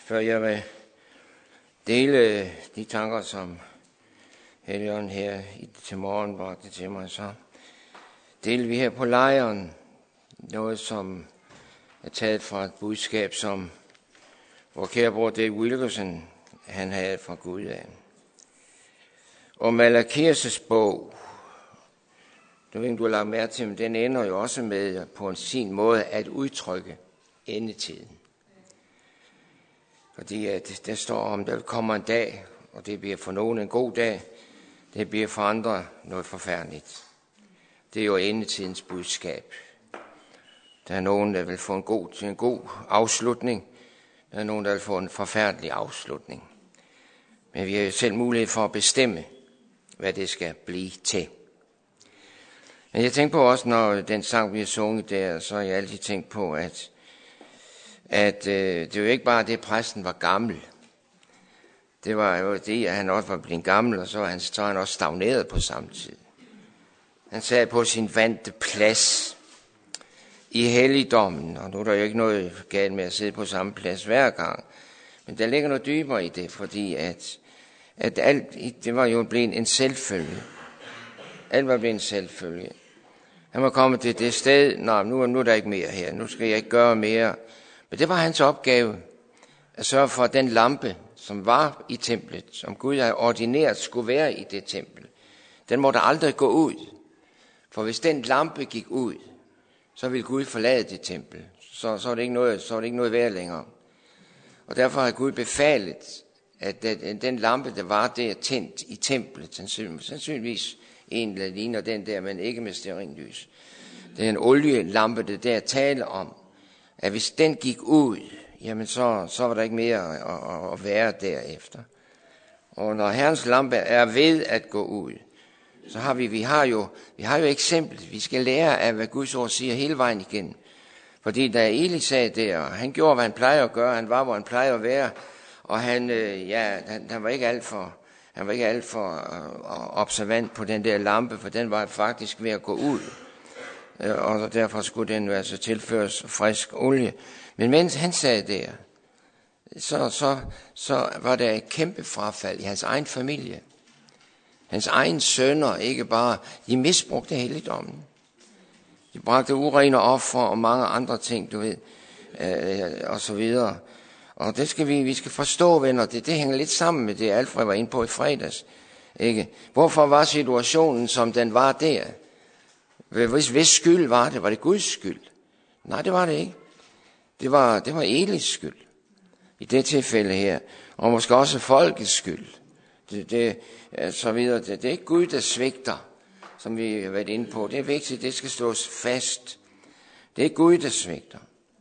Før jeg vil dele de tanker, som Helligånden her til morgen bragte til mig, så deler vi her på lejren noget, som er taget fra et budskab, som vor kære bror Dave Wilkerson, han havde fra Gud af. Og Malakias' bog, du har lagt mærke til, men den ender jo også med på en sin måde at udtrykke endetiden. Fordi der står om, der kommer en dag, og det bliver for nogen en god dag, det bliver for andre noget forfærdeligt. Det er jo endetidens budskab. Der er nogen, der vil få en god afslutning. Der er nogen, der vil få en forfærdelig afslutning. Men vi har jo selv mulighed for at bestemme, hvad det skal blive til. Men jeg tænker på også, når den sang bliver sunget der, så har jeg altid tænkt på, at det er jo ikke bare det, at præsten var gammel. Det var jo det, at han også var blevet gammel, og så var han også stagneret på samme tid. Han sad på sin vante plads i helligdommen, og nu er der jo ikke noget galt med at sidde på samme plads hver gang. Men der ligger noget dybere i det, fordi at alt, det var jo blevet en selvfølge. Alt var blevet en selvfølge. Han var kommet til det sted, nu er der ikke mere her, nu skal jeg ikke gøre mere. Men det var hans opgave, at sørge for, at den lampe, som var i templet, som Gud havde ordineret skulle være i det tempel, den måtte aldrig gå ud. For hvis den lampe gik ud, så ville Gud forlade det tempel. Så var det ikke noget værd længere. Og derfor har Gud befalet, at den lampe, der var der tændt i templet, sandsynligvis en, der ligner den der, men ikke med stearinlys. Det er en olielampe, det der taler om, at hvis den gik ud, jamen så var der ikke mere at være derefter. Og når Herrens lampe er ved at gå ud, så har vi har jo eksemplet. Vi skal lære af, hvad Guds ord siger hele vejen igen. Fordi da Eli sad der, han gjorde, hvad han plejer at gøre, han var, hvor han plejer at være, og han var ikke alt for observant på den der lampe, for den var faktisk ved at gå ud. Og derfor skulle den altså tilføres frisk olie. Men mens han sad der, så var der et kæmpe frafald i hans egen familie. Hans egen sønner, ikke bare, de misbrugte helligdommen. De bragte urene ofre og mange andre ting, du ved, og så videre. Og det skal vi skal forstå, venner, det hænger lidt sammen med det, Alfred var inde på i fredags. Ikke? Hvorfor var situationen, som den var der? Hvis skyld var det? Var det Guds skyld? Nej, det var det ikke. Det var Elis skyld. I det tilfælde her. Og måske også folkets skyld. Så videre. Det er ikke Gud, der svigter, som vi har været inde på. Det er vigtigt, det skal slås fast. Det er ikke Gud, der svigter.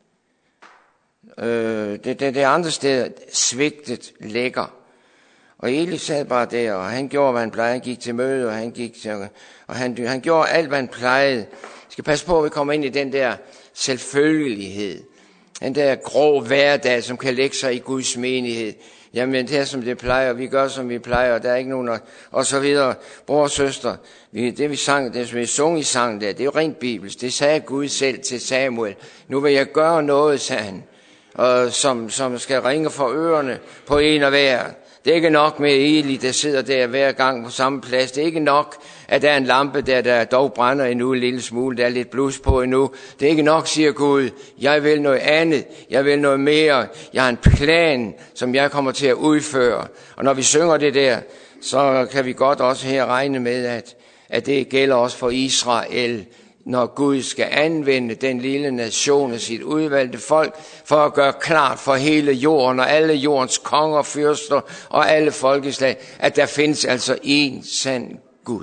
Det andre sted, svigtet ligger. Og Eli sad bare der, og han gjorde, hvad han plejede. Han gik til møde, og han gjorde alt, hvad han plejede. Vi skal passe på, at vi kommer ind i den der selvfølgelighed. Den der grå hverdag, som kan lægge sig i Guds menighed. Jamen, det er som det plejer, vi gør, som vi plejer, og der er ikke nogen, og så videre. Bror og søster, det vi sang, det som vi sung i sangen der, det er jo rent bibelsk. Det sagde Gud selv til Samuel. Nu vil jeg gøre noget, sagde han, som skal ringe for ørerne på en og hver. Det er ikke nok med Eli, der sidder der hver gang på samme plads. Det er ikke nok, at der er en lampe, der dog brænder endnu en lille smule. Der er lidt blus på endnu. Det er ikke nok, siger Gud. Jeg vil noget andet. Jeg vil noget mere. Jeg har en plan, som jeg kommer til at udføre. Og når vi synger det der, så kan vi godt også her regne med, at det gælder også for Israel, når Gud skal anvende den lille nation af sit udvalgte folk, for at gøre klart for hele jorden og alle jordens konger, fyrster og alle folkeslag, at der findes altså én sand Gud.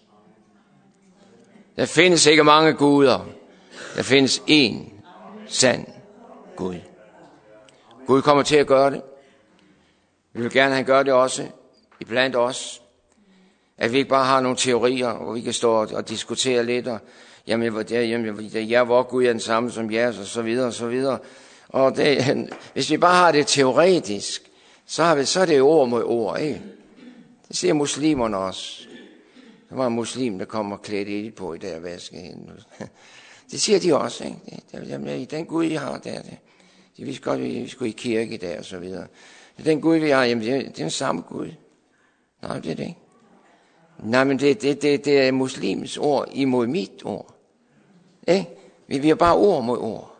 Der findes ikke mange guder. Der findes én sand Gud. Gud kommer til at gøre det. Vi vil gerne, at han gør det også iblandt os. At vi ikke bare har nogle teorier, hvor vi kan stå og diskutere lidt og hvor Gud er den samme som jeres, og så videre, og så videre. Og hvis vi bare har det teoretisk, så er det ord mod ord, ikke? Det siger muslimerne også. Der var en muslim, der kom og klædte ild på i der vaske. Det siger de også, ikke? Den Gud, I har der. De vidste godt, at vi skulle i kirke der og så videre. Det er den Gud, vi har. Jamen, det er den samme Gud. Nej, det er det ikke. Nej, men det er muslims ord imod mit ord. Vi har bare ord mod ord.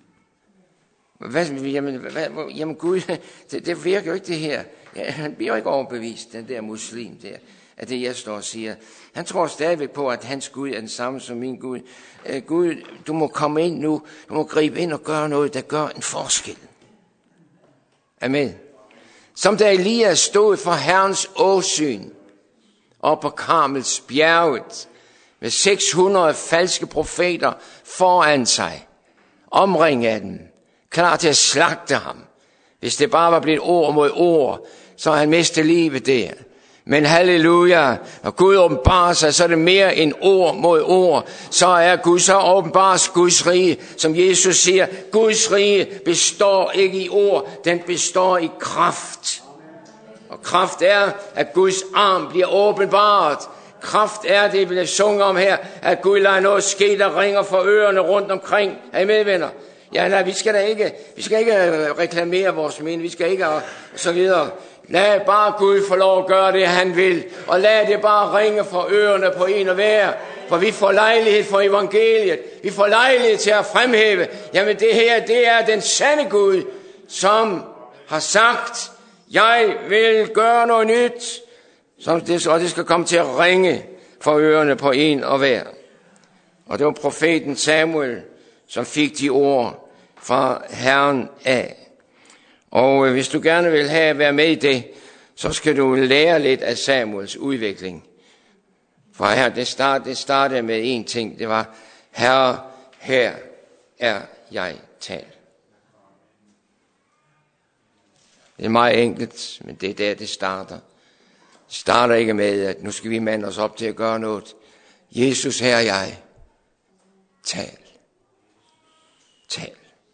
Jamen Gud, det virker jo ikke det her. Ja, han bliver jo ikke overbevist, den der muslim der, af det jeg står og siger. Han tror stadigvæk på, at hans Gud er den samme som min Gud. Gud, du må komme ind nu, du må gribe ind og gøre noget, der gør en forskel. Amen. Som da Elias stod for Herrens åsyn op på Karmels bjerget med 600 falske profeter foran sig, omringet af dem, klar til at slagte ham. Hvis det bare var blevet ord mod ord, så han mistet livet der. Men halleluja, når Gud åbenbarer sig, så er det mere end ord mod ord. Så åbenbares Guds rige, som Jesus siger. Guds rige består ikke i ord, den består i kraft. Og kraft er, at Guds arm bliver åbenbart. Kraft er det, vi vil synge om her, at Gud lader noget ske, der ringer for ørerne rundt omkring. Er I med, venner? Ja, nej, vi skal ikke reklamere vores mening, vi skal ikke og så videre. Lad bare Gud få lov at gøre det, han vil, og lad det bare ringe for ørerne på en og hver, for vi får lejlighed for evangeliet, vi får lejlighed til at fremhæve, jamen det her, det er den sande Gud, som har sagt, jeg vil gøre noget nyt, og det skal komme til at ringe for ørerne på en og hver. Og det var profeten Samuel, som fik de ord fra Herren af. Og hvis du gerne vil være med i det, så skal du lære lidt af Samuels udvikling. For her, det startede med en ting, det var, Herre, her er jeg talt. Det er meget enkelt, men det er der, det starter. Det starter ikke med, at nu skal vi mande os op til at gøre noget. Jesus, her er jeg. Tal. Tal.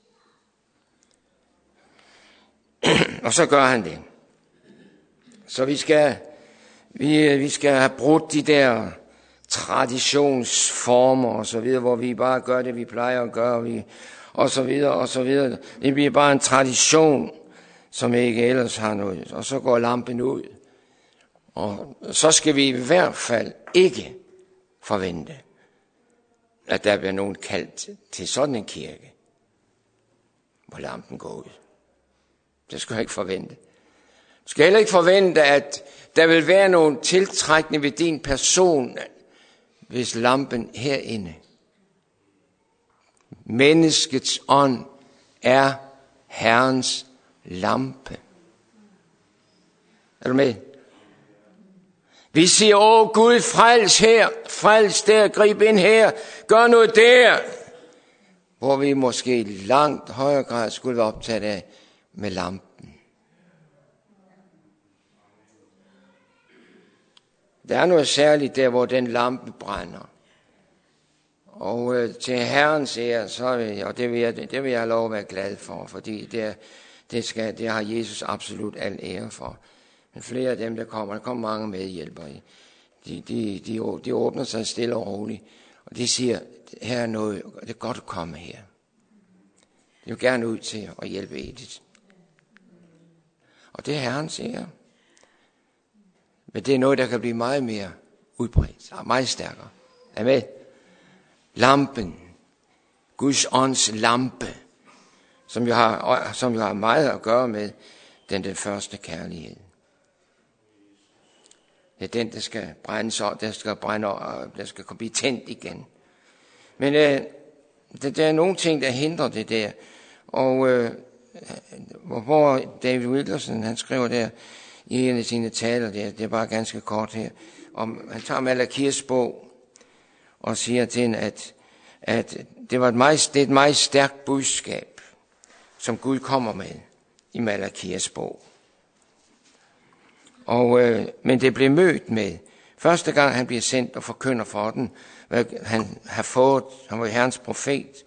Og så gør han det. Så vi skal have brudt de der traditionsformer og så videre, hvor vi bare gør det, vi plejer at gøre, og så videre og så videre. Det bliver bare en tradition, som ikke ellers har noget. Og så går lampen ud. Og så skal vi i hvert fald ikke forvente, at der bliver nogen kaldt til sådan en kirke, hvor lampen går ud. Det skal jeg ikke forvente. Du skal heller ikke forvente, at der vil være nogen tiltrækning ved din person, hvis lampen herinde. Menneskets ånd er Herrens lampe. Er du med? Vi siger, Gud, frels her, frels der, grib ind her, gør noget der. Hvor vi måske i langt højere grad skulle være optaget af med lampen. Der er noget særligt der, hvor den lampe brænder. Og til Herrens ære, og det vil jeg lov at være glad for, fordi det har Jesus absolut al ære for. Men flere af dem, der kommer mange medhjælpere. De åbner sig stille og roligt, og de siger, her er noget, det er godt at komme her. De vil gerne ud til at hjælpe Edith. Og det er Herrens ære. Men det er noget, der kan blive meget mere udbredt, og meget stærkere. Amen. Lampen, Guds ånds lampe, som jo har meget at gøre med den første kærlighed. Det er den, der skal brændes op, der skal blive tændt igen. Men der er nogle ting, der hindrer det der. Og hvor David Wilkerson, han skriver der i en af sine taler, det er bare ganske kort her, han tager Malakias bog og siger til hende, at det er et meget stærkt budskab, som Gud kommer med i Malakias bog. Men det blev mødt med, første gang han bliver sendt og forkynder for den, hvad han har fået, han var Herrens profet,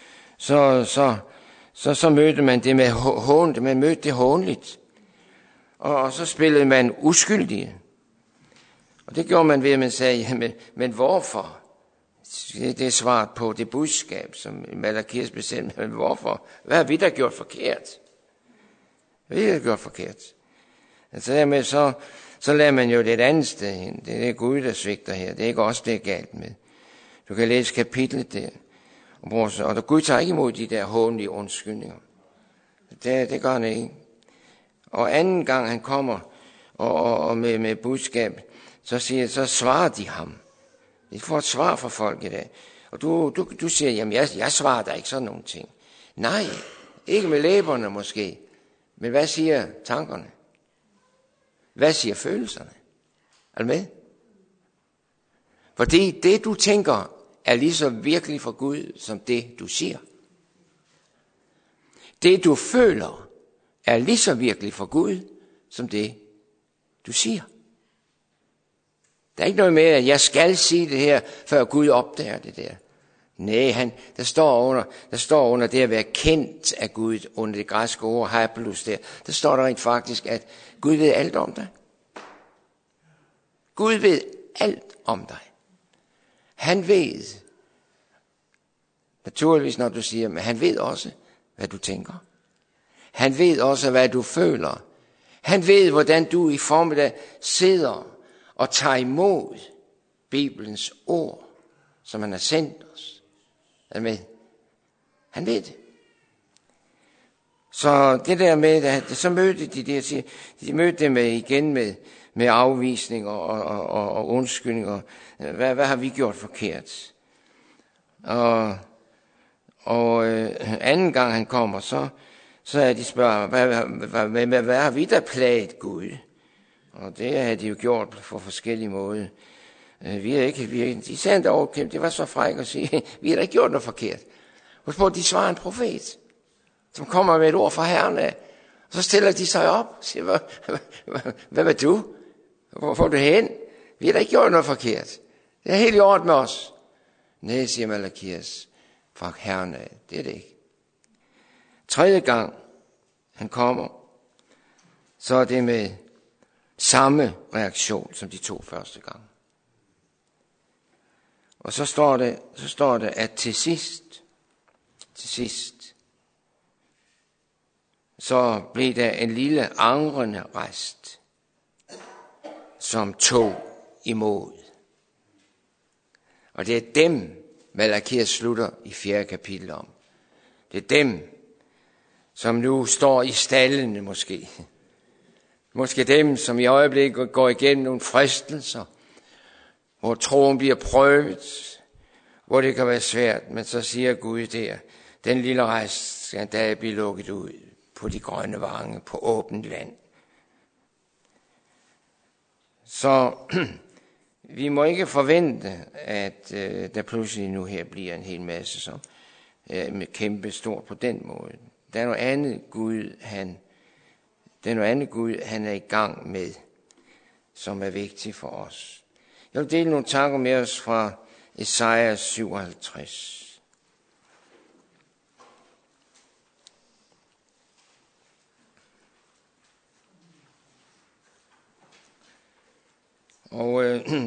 så mødte man det med hån, man mødte det hånligt. Og så spillede man uskyldige. Og det gjorde man ved, at man sagde, men hvorfor? Det er svaret på det budskab, som Malakias bestemte. Men hvorfor? Hvad har vi da gjort forkert? Vi har gjort forkert. Altså dermed så lader man jo det et andet sted hen. Det er Gud, der svigter her. Det er ikke også det er galt med. Du kan læse kapitlet der. Og Gud tager ikke imod de der hånlige undskyldninger. Det gør han ikke. Og anden gang han kommer og med budskab, så svarer de ham. De får et svar fra folk i dag. Og du siger, jamen jeg svarer der ikke sådan nogle ting. Nej, ikke med læberne måske. Men hvad siger tankerne? Hvad siger følelserne? Er du med? Fordi det du tænker er lige så virkelig for Gud som det du siger. Det du føler er lige så virkelig for Gud som det du siger. Der er ikke noget med, at jeg skal sige det her, før Gud opdager det der. Nej, der står under det at være kendt af Gud, under det græske ord, haplus der står der rent faktisk, at Gud ved alt om dig. Gud ved alt om dig. Han ved, naturligvis når du siger, men han ved også, hvad du tænker. Han ved også, hvad du føler. Han ved, hvordan du i formiddag sidder og tager imod Bibelens ord, som han har sendt os. Er med? Han ved det. Så det der med, at så mødte de mødte dem igen med afvisning og undskyldning. Hvad har vi gjort forkert? Og anden gang han kommer, så er de spørger, hvad har vi da plaget Gud? Og det har de jo gjort på forskellige måder. De sagde dog, det var så fræk at sige, vi har da ikke gjort noget forkert. Husk på, de svarer en profet, som kommer med et ord fra Herren af. Og så stiller de sig op og siger, hvad vil du? Hvor får du hen? Vi har da ikke gjort noget forkert. Det er helt i orden med os. Nej, siger Malakias fra Herren af. Det er det ikke. Tredje gang han kommer, så er det med samme reaktion som de to første gange. Og så står det, at til sidst, så blev der en lille angrende rest, som tog imod. Og det er dem, Malakias slutter i 4. kapitel om. Det er dem, som nu står i stallene måske. Måske dem, som i øjeblikket går igennem nogle fristelser, hvor troen bliver prøvet, hvor det kan være svært, men så siger Gud der, den lille rest skal en dag blive lukket ud på de grønne vange, på åbent land. Så vi må ikke forvente, at der pludselig nu her bliver en hel masse, som med kæmpe stort på den måde. Der er noget andet Gud, han er i gang med, som er vigtigt for os. Jeg vil dele nogle tanker med os fra Esajas 57. Og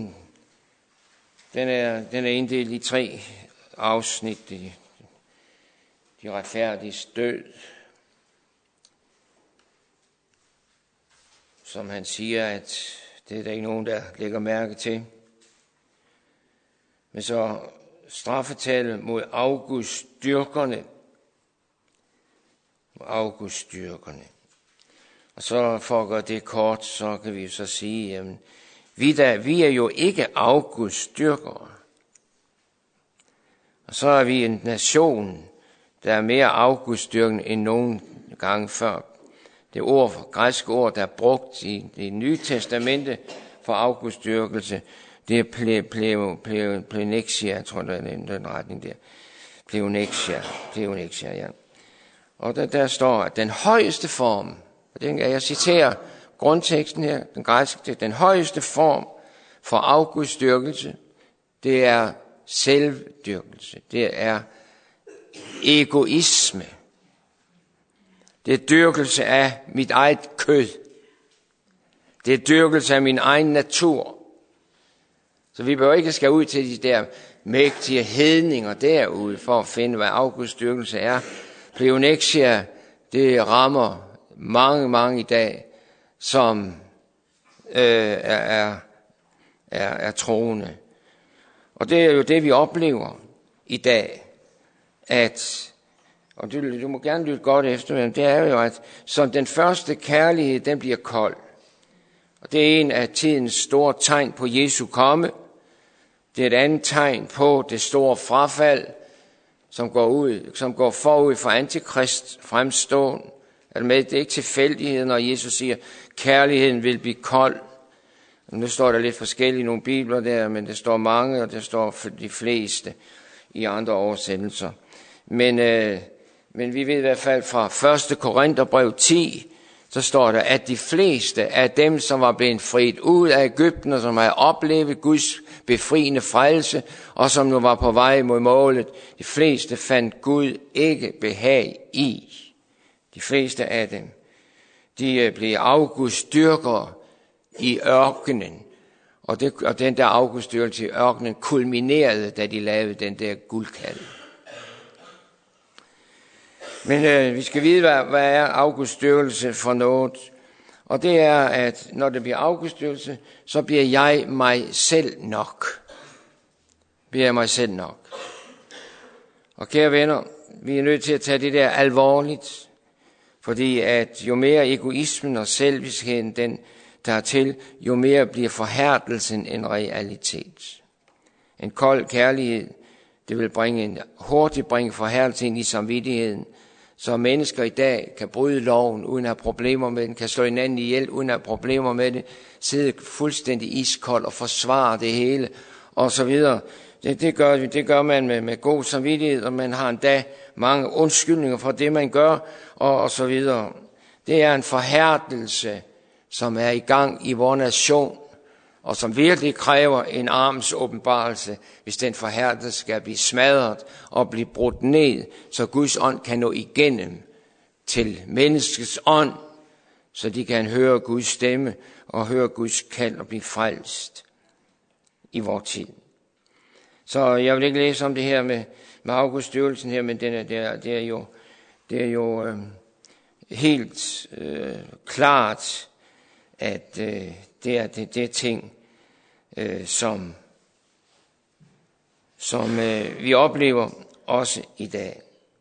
den er inddelt i 3 afsnit. De retfærdiges død, som han siger, at det er der ikke nogen, der lægger mærke til. Men så straffetallet mod afgudstyrkerne. Og så for at gøre det kort, så kan vi jo så sige, jamen, vi er jo ikke afgudstyrkere. Og så er vi en nation, der er mere afgudstyrkende end nogen gang før. Det græske ord, der er brugt i det nye testamente for afgudstyrkelse, det er pleonexia, jeg tror, det er den retning der. Pleonexia, ja. Og der står, at den højeste form, og jeg citerer grundteksten her, den græske, den højeste form for afgudstyrkelse, det er selvdyrkelse, det er egoisme. Det er dyrkelse af mit eget kød. Det er dyrkelse af min egen natur. Så vi behøver ikke skal ud til de der mægtige hedninger derude for at finde, hvad afgudstyrkelse er. Pleonexia, det rammer mange i dag, som er troende. Og det er jo det, vi oplever i dag, at, og du må gerne lytte godt efter, men det er jo, at som den første kærlighed, den bliver kold. Og det er en af tidens store tegn på Jesu komme. Det er et andet tegn på det store frafald, som går forud for antikrist fremståen. Det er ikke tilfældighed, når Jesus siger, kærligheden vil blive kold. Nu står der lidt forskellige nogle bibler der, men det står mange, og det står for de fleste i andre oversættelser. Men vi ved i hvert fald fra 1. Korintherbrev 10, så står der, at de fleste af dem, som var blevet friet ud af Egypten, og som havde oplevet Guds befriende frelse, og som nu var på vej mod målet, de fleste fandt Gud ikke behag i. De fleste af dem, de blev afgudstyrkere i ørkenen. Og den der afgudstyrkelse i ørkenen kulminerede, da de lavede den der guldkalv. Men vi skal vide, hvad er afgudstyrkelse for noget. Og det er, at når det bliver afgudstyrkelse, så bliver jeg mig selv nok. Og kære venner, vi er nødt til at tage det der alvorligt. Fordi at jo mere egoismen og selviskheden den tager til, jo mere bliver forhærdelsen en realitet. En kold kærlighed, det vil hurtigt bringe forhærdelsen i samvittigheden, så mennesker i dag kan bryde loven uden at have problemer med den, kan slå hinanden ihjel uden at have problemer med det, sidde fuldstændig iskold og forsvare det hele, og så videre. Det gør man med god samvittighed, og man har endda mange undskyldninger for det, man gør, og så videre. Det er en forhærdelse, som er i gang i vores nation, og som virkelig kræver en arms åbenbarelse, hvis den forhærdelse skal blive smadret og blive brudt ned, så Guds ånd kan nå igennem til menneskets ånd, så de kan høre Guds stemme og høre Guds kald og blive frelst i vores tid. Så jeg vil ikke læse om det her med afgudstyrkelsen her, men det er jo helt klart, at det er ting, som vi oplever også i dag.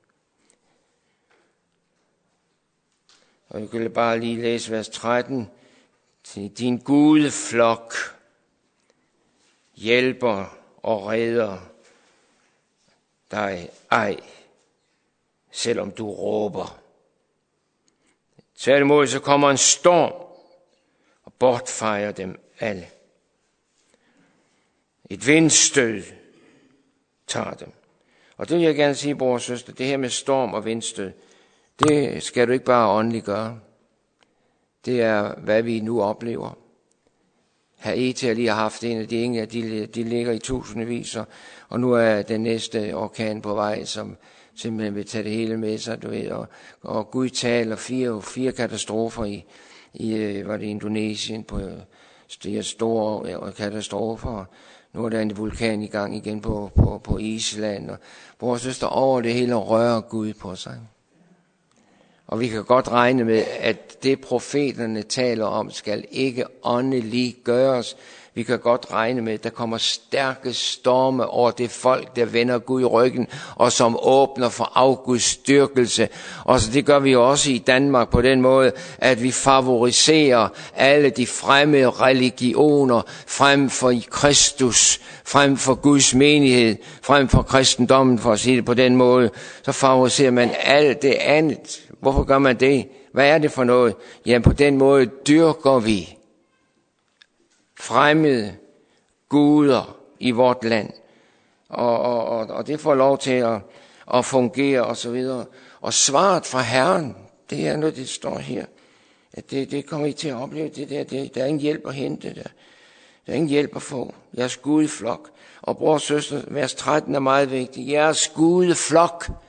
Og jeg kan bare lige læse vers 13. Din gudeflok hjælper og redder dig ej, selvom du råber. Tværtimod så kommer en storm og bortfejer dem alle. Et vindstød tager dem. Og det vil jeg gerne sige, bror og søster, det her med storm og vindstød, det skal du ikke bare åndeligt gøre. Det er, hvad vi nu oplever. Haiti har lige haft en af de engle, de ligger i tusindvis, og nu er den næste orkan på vej, som simpelthen vil tage det hele med sig, du ved, og Gud taler fire katastrofer i var det Indonesien på de store katastrofer. Nu er der en vulkan i gang igen på Island, og vores søster over det hele rører Gud på sig. Og vi kan godt regne med, at det profeterne taler om, skal ikke åndeligt gøres. Vi kan godt regne med, at der kommer stærke storme over det folk, der vender Gud i ryggen, og som åbner for afgudstyrkelse. Og så det gør vi også i Danmark på den måde, at vi favoriserer alle de fremmede religioner frem for Kristus, frem for Guds menighed, frem for kristendommen, for at sige det på den måde. Så favoriserer man alt det andet. Hvorfor gør man det? Hvad er det for noget? Jamen på den måde dyrker vi fremmede guder i vort land. Og det får lov til at fungere og så videre. Og svaret fra Herren, det er noget, det står her. At det kommer I til at opleve. Der er ingen hjælp at hente der. Der er ingen hjælp at få. Jeres gudeflok. Og bror og søster, vers 13 er meget vigtigt. Jeres gudeflok.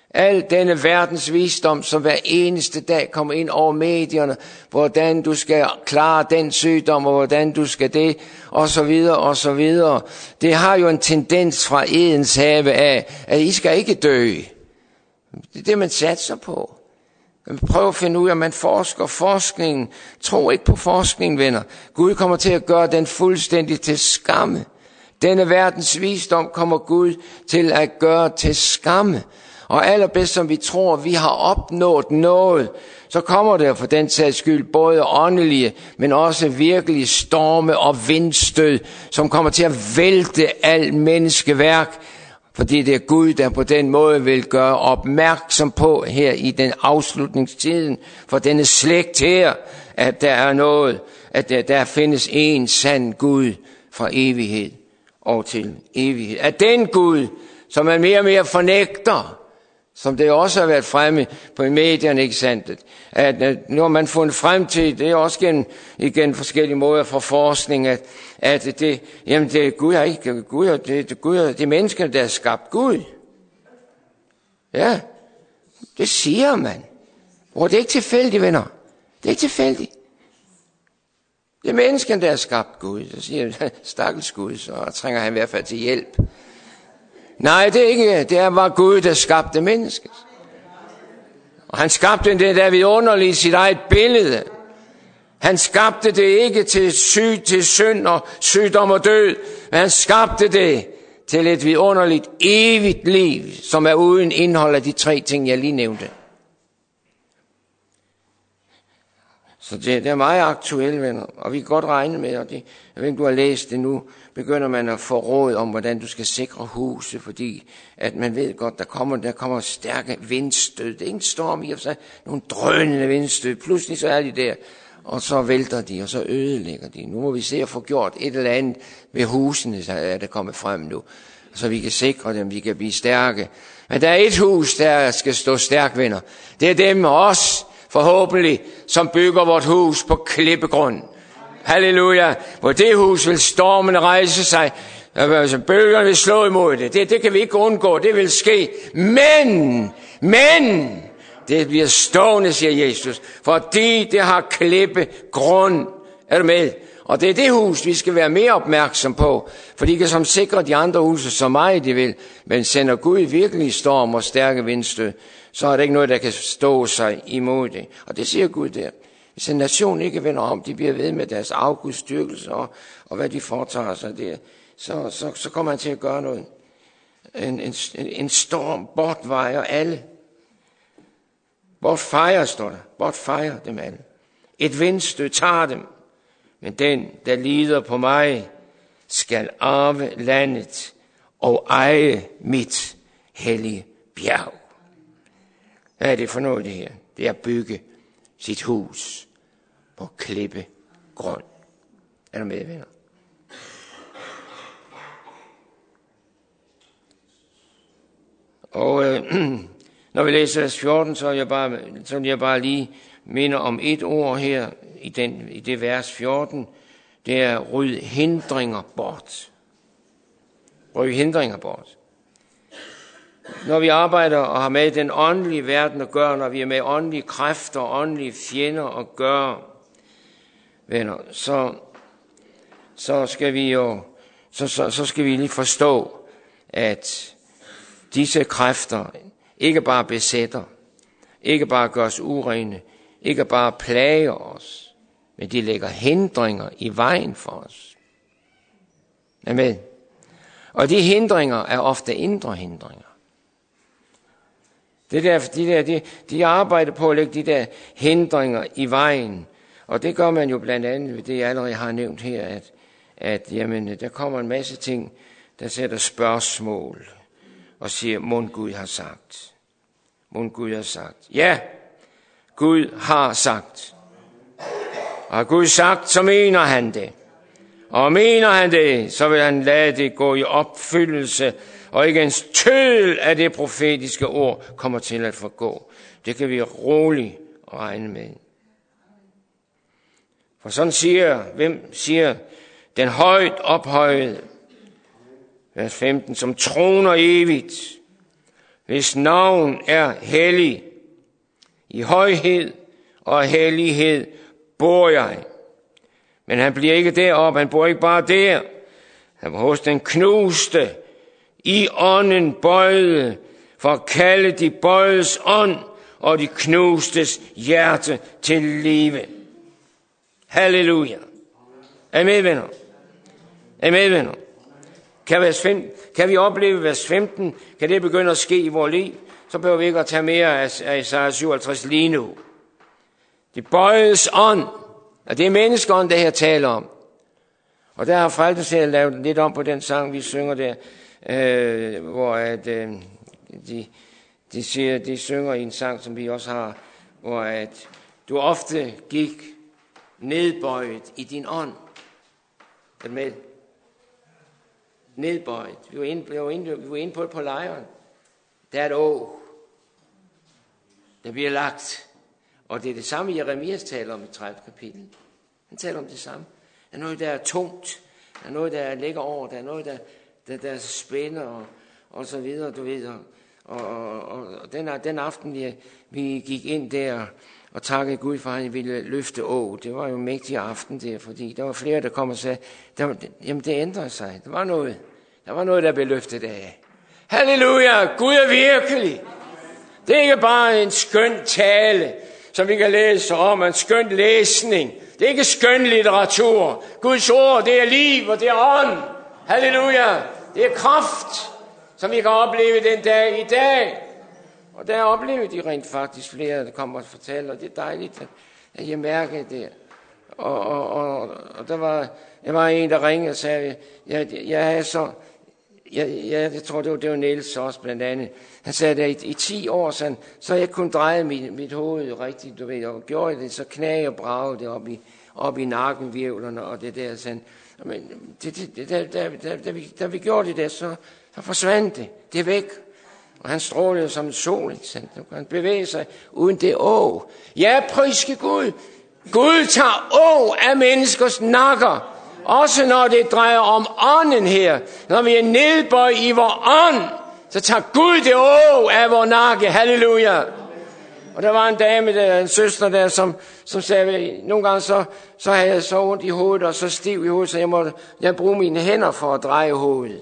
Al denne verdens visdom, som hver eneste dag kommer ind over medierne, hvordan du skal klare den sygdom, og hvordan du skal det, og så videre, og så videre. Det har jo en tendens fra Edens have af, at I skal ikke dø. Det er det, man satser på. Man prøver at finde ud af, at man forsker. Forskningen, tro ikke på forskningen, venner. Gud kommer til at gøre den fuldstændig til skamme. Denne verdens visdom kommer Gud til at gøre til skamme. Og allerbedst som vi tror, vi har opnået noget, så kommer der for den sags skyld både åndelige, men også virkelige storme og vindstød, som kommer til at vælte alt menneskeværk, fordi det er Gud, der på den måde vil gøre opmærksom på her i den afslutningstiden for denne slægt her, at der er noget, at der findes en sand Gud fra evighed og til evighed. At den Gud, som man mere og mere fornægter, som det også har været fremme på medierne, ikke sandt? At nu har man fundet frem til, det er også igen forskellige måder for forskning, at det, jamen det Gud er ikke Gud, det er menneskerne, der har skabt Gud. Ja, det siger man. Og det er ikke tilfældigt, venner. Det er ikke tilfældigt. Det er menneskerne, der har skabt Gud. Så siger jeg, stakkels Gud, så trænger han i hvert fald til hjælp. Nej, det er ikke. Det var Gud, der skabte mennesket. Og han skabte det der vidunderligt sit eget billede. Han skabte det ikke til synd og sygdom og død, men han skabte det til et vidunderligt evigt liv, som er uden indhold af de 3 ting, jeg lige nævnte. Så det er meget aktuelt, venner, og vi kan godt regne med, og det, jeg ved ikke, du har læst det nu, begynder man at få råd om, hvordan du skal sikre huset, fordi at man ved godt, der kommer stærke vindstød. Det er ikke storm i og for sig, nogle drønende vindstød. Pludselig så er de der, og så vælter de, og så ødelægger de. Nu må vi se at få gjort et eller andet ved husene, så er det kommet frem nu, så vi kan sikre dem, vi kan blive stærke. Men der er et hus, der skal stå stærk, venner. Det er dem og os, forhåbentlig, som bygger vort hus på klippegrund. Halleluja. Hvor det hus vil stormen rejse sig, bølgerne vil slå imod det. Det kan vi ikke undgå, det vil ske. Men, det bliver stående, siger Jesus, fordi det har klippegrund. Er du med? Og det er det hus, vi skal være mere opmærksom på, for de kan som sikre de andre huse så meget de vil, men sender Gud virkelig storm og stærke vindstød, så er der ikke noget, der kan stå sig imod det. Og det siger Gud der. Hvis en nation ikke vender om, de bliver ved med deres afgudstyrkelse og hvad de foretager sig der, så kommer han til at gøre noget. En storm bortvejer alle. Bortfejer, står der. Bortfejer dem alle. Et vindstød tager dem. Men den, der lider på mig, skal arve landet og eje mit hellige bjerg. Hvad er det for noget, det her? Det er at bygge sit hus på klippegrund. Er du med, venner? Og når vi læser vers 14, så vil jeg bare lige minde om et ord her i det vers 14. Det er ryd hindringer bort. Ryd hindringer bort. Når vi arbejder og har med den åndelige verden at gøre, når vi er med åndelige kræfter og åndelige fjender at gøre, venner, så skal vi jo så skal vi lige forstå, at disse kræfter ikke bare besætter, ikke bare gør os urene, ikke bare plager os, men de lægger hindringer i vejen for os. Amen. Og de hindringer er ofte indre hindringer. De arbejder på at lægge de der hindringer i vejen. Og det gør man jo blandt andet ved det, jeg allerede har nævnt her, at jamen, der kommer en masse ting, der sætter spørgsmål og siger, mon Gud har sagt. Mon Gud har sagt. Ja, Gud har sagt. Og har Gud sagt, så mener han det. Og mener han det, så vil han lade det gå i opfyldelse, og ikke en tøddel af det profetiske ord kommer til at forgå. Det kan vi roligt regne med. For sådan hvem siger, den højt ophøjede, vers 15, som troner evigt, hvis navn er hellig. I højhed og hellighed bor jeg. Men han bliver ikke deroppe, han bor ikke bare der. Han var hos den knuste, i ånden bøjede, for at kalde de bøjedes ånd og de knustes hjerte til live. Halleluja. Er I med, venner? Er I med, venner? Kan vi opleve vers 15? Kan det begynde at ske i vores liv? Så behøver vi ikke at tage mere af Isaiah 57 lige nu. De bøjedes ånd, og det er menneskeånd, det her taler om. Og der har Frelsesherren lavet lidt om på den sang, vi synger der, hvor at, de synger i en sang, som vi også har, hvor at du ofte gik nedbøjet i din ånd. Er du med? Nedbøjet. Vi var inde på lejren. Der er et å, der bliver lagt. Og det er det samme, Jeremias taler om i 30. kapitel. Han taler om det samme. Der er noget, der er tungt. Der er noget, der ligger over. Der er noget, der spænder og så videre, du ved. Og den aften, vi gik ind der og takkede Gud for, at han ville løfte å. Det var jo en mægtig aften der, fordi der var flere, der kom og sagde, jamen det ændrede sig. Der var noget, der blev løftet af. Halleluja! Gud er virkelig. Det er ikke bare en skøn tale, som vi kan læse om, en skøn læsning. Det er ikke skøn litteratur. Guds ord, det er liv, og det er ånd. Halleluja! Det er kraft, som vi kan opleve den dag i dag. Og der oplevede de rent faktisk flere, der kommer og fortæller, og det er dejligt, at jeg mærker det. Og der var en, der ringede og sagde, jeg tror, det var Niels også blandt andet. Han sagde, at i 10 år, så jeg kunne dreje mit hoved rigtigt, du ved, og gjorde det, så knæ og brage det op i nakkenvirvlerne og det der. Sådan. Men da vi gjorde det der, så forsvandt det. Det er væk. Og han strålede som en sol, ikke sandt? Han bevæger sig uden det å. Ja, priske Gud. Gud tager å af menneskers nakker. Også når det drejer om ånden her. Når vi er nedbøjet i vores ånd, så tager Gud det å af vores nakke. Halleluja. Og der var en dame der, en søster der, som sagde, nogle gange så havde jeg så ondt i hovedet og så stiv i hovedet, så jeg måtte bruge mine hænder for at dreje hovedet.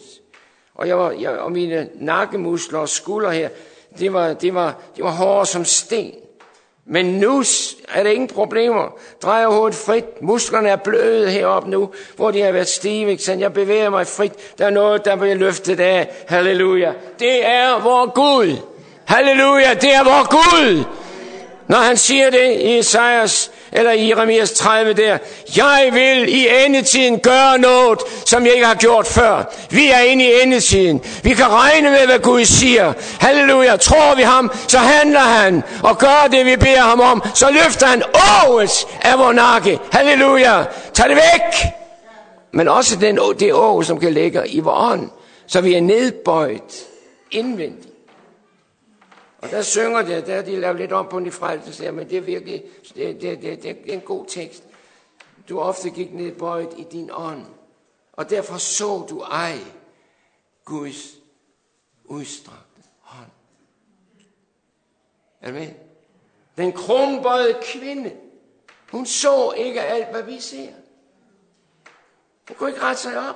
Og mine nakkemuskler og skuldre her, det var hårde som sten. Men nu er der ingen problemer. Drejer hovedet frit. Musklerne er bløde heroppe nu, hvor de har været stive. Ikke? Så jeg bevæger mig frit. Der er noget, der bliver løftet af. Halleluja. Det er vor Gud. Halleluja. Det er vor Gud. Når han siger det i Esajas eller i Jeremias 30 der, jeg vil i endetiden gøre noget, som jeg ikke har gjort før. Vi er inde i endetiden. Vi kan regne med, hvad Gud siger. Halleluja. Tror vi ham, så handler han og gør det, vi beder ham om. Så løfter han ået af vor nakke. Halleluja. Tag det væk. Men også det å, som kan ligge i vor ånd, så vi er nedbøjet indvendigt. Og der synger det, der de lavet lidt om på de frelser, men det er virkelig, det er en god tekst. Du ofte gik nedbøjet i din ånd, og derfor så du ej Guds udstrakte hånd. Er du med? Den krumbøjede kvinde, hun så ikke alt, hvad vi ser. Hun kunne ikke rette sig op.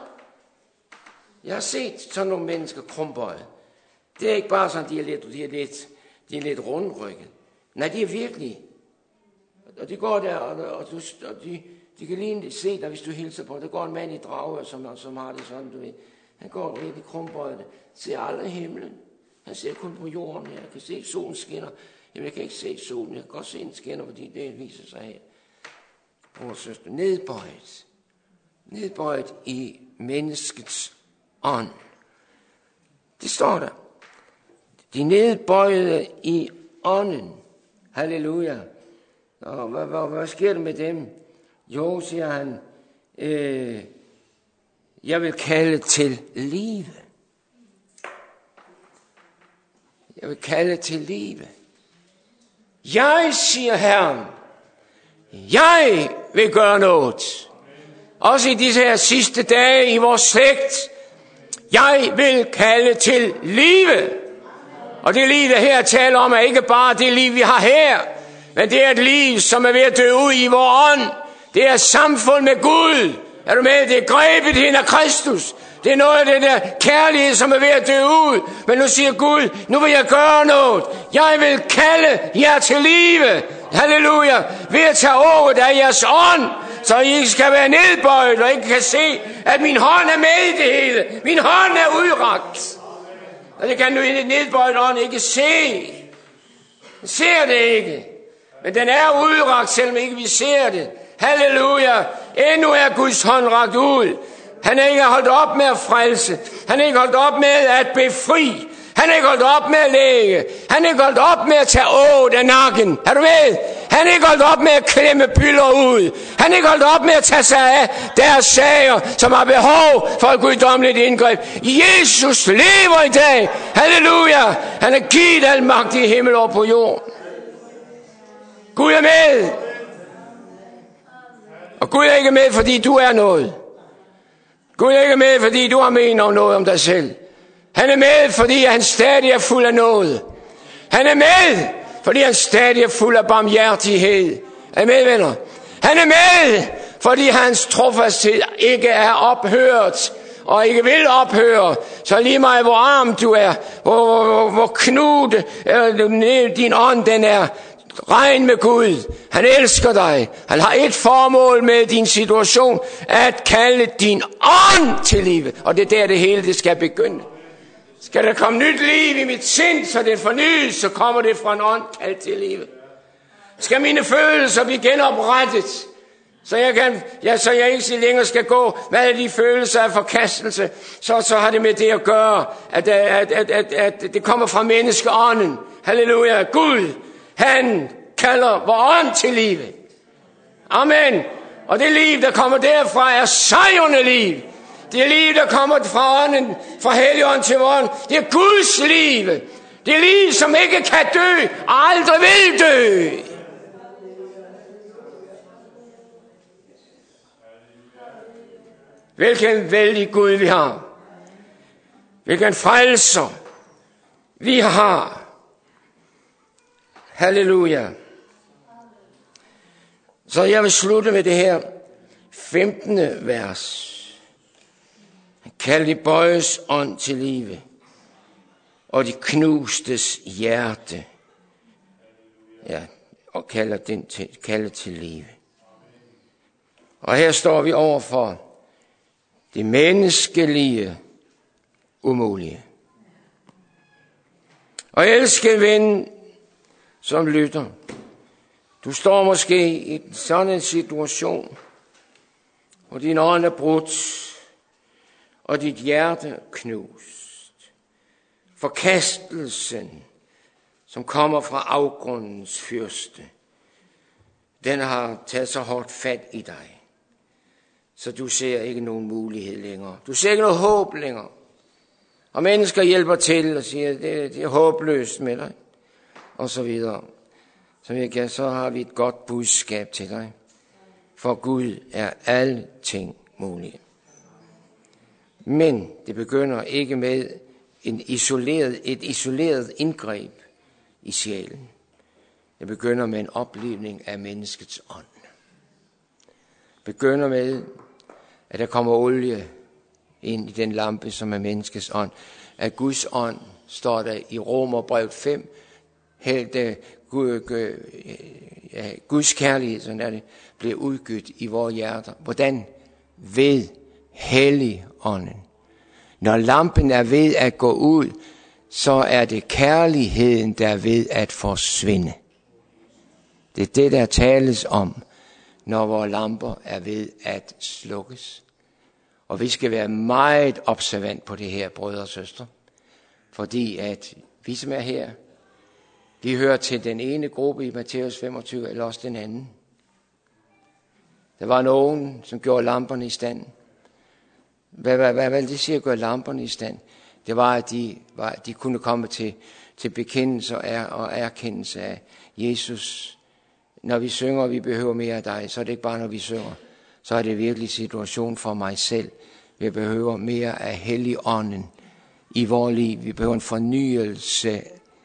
Jeg har set sådan nogle mennesker krumbøjet. Det er ikke bare sådan, de er lidt rundrykket. Nej, de er virkelig. Og de går der, og de kan lige se dig, hvis du hilser på. Der går en mand i Dragør, som har det sådan, du ved. Han går rigtig krumbøjet, ser aldrig himlen. Han ser kun på jorden her. Jeg kan se, solen skinner. Jamen, jeg kan ikke se solen. Jeg kan godt se, den skinner, fordi det viser sig her. Vores søster, nedbøjet. Nedbøjet i menneskets ånd. Det står der. De nedbøjede i ånden. Halleluja. Og hvad sker der med dem? Jo, siger han, jeg vil kalde til live. Jeg vil kalde til live. Jeg, siger Herren, jeg vil gøre noget. Også i disse her sidste dage i vores slægt. Jeg vil kalde til live. Og det liv, der her taler om, er ikke bare det liv, vi har her, men det er et liv, som er ved at dø ud i vores ånd. Det er samfund med Gud. Er du med? Det er grebet ind af Kristus. Det er noget af det der kærlighed, som er ved at dø ud. Men nu siger Gud, nu vil jeg gøre noget. Jeg vil kalde jer til live. Halleluja. Ved at tage ordet af jeres ånd, så I ikke skal være nedbøjet og ikke kan se, at min hånd er med i det hele. Min hånd er udrakt. Og det kan du i det nedbøjet ånd ikke se. Den ser det ikke. Men den er udrakt, selvom ikke vi ser det. Halleluja. Endnu er Guds hånd rakt ud. Han er ikke holdt op med at frelse. Han er ikke holdt op med at befri. Han er ikke holdt op med at læge. Han er ikke holdt op med at tage året af nakken. Er du med? Han er ikke holdt op med at klemme byller ud. Han er ikke holdt op med at tage sig af deres sager, som har behov for et guddommeligt indgreb. Jesus lever i dag. Halleluja. Han har givet al magt i himmel og på jord. Gud er med. Og Gud er ikke med, fordi du er noget. Gud er ikke med, fordi du har mener noget om dig selv. Han er med, fordi han stadig er fuld af noget. Han er med, fordi han stadig er fuld af barmhjertighed. Er I med, venner? Han er med, fordi hans trofasthed ikke er ophørt, og ikke vil ophøre. Så lige meget hvor arm du er, hvor knudt din ånd den er, regn med Gud. Han elsker dig. Han har et formål med din situation, at kalde din ånd til live. Og det er der det hele det skal begynde. Skal der komme nyt liv i mit sind, så det fornyes, så kommer det fra en ånd kaldt til live. Skal mine følelser blive genoprettet, så jeg ikke længere skal gå med alle de følelser af forkastelse, så har det med det at gøre, at det kommer fra menneskeånden. Halleluja. Gud, han kalder vor ånd til live. Amen. Og det liv, der kommer derfra, er sejrende liv. Det liv, der kommer fra ånden, fra Helligånden til ånden, det er Guds liv. Det er liv, som ikke kan dø, og aldrig vil dø. Hvilken vældig Gud vi har. Hvilken frelser vi har. Halleluja. Så jeg vil slutte med det her 15. vers. Kald de bøjes ånd til live, og de knustes hjerte. Ja, og kalde til live. Og her står vi over for det menneskelige umulige. Og elskede ven, som lytter, du står måske i sådan en situation, hvor din ånd er brudt, og dit hjerte knust. Forkastelsen, som kommer fra afgrundens fyrste, den har taget så hårdt fat i dig, så du ser ikke nogen mulighed længere. Du ser ikke noget håb længere. Og mennesker hjælper til og siger, det er håbløst med dig, og så videre. Så har vi et godt budskab til dig. For Gud er alting muligt. Men det begynder ikke med et isoleret indgreb i sjælen. Det begynder med en oplevning af menneskets ånd. Det begynder med, at der kommer olie ind i den lampe, som er menneskets ånd. At Guds ånd, står der i Romerbrevet 5, Guds kærlighed, sådan er det, bliver udgivet i vores hjerter. Hvordan? Ved Helligånden. Når lampen er ved at gå ud, så er det kærligheden, der er ved at forsvinde. Det er det, der tales om, når vores lamper er ved at slukkes. Og vi skal være meget observant på det her, brødre og søstre. Fordi at vi, som er her, vi hører til den ene gruppe i Matthæus 25, eller også den anden. Der var nogen, som gjorde lamperne i stand. Hvad vil det sige at gøre lamperne i stand? Det var, at de kunne komme til bekendelse og erkendelse af Jesus. Når vi synger, og vi behøver mere af dig, så er det ikke bare, når vi synger. Så er det virkelig situation for mig selv. Vi behøver mere af Helligånden i vores liv. Vi behøver en fornyelse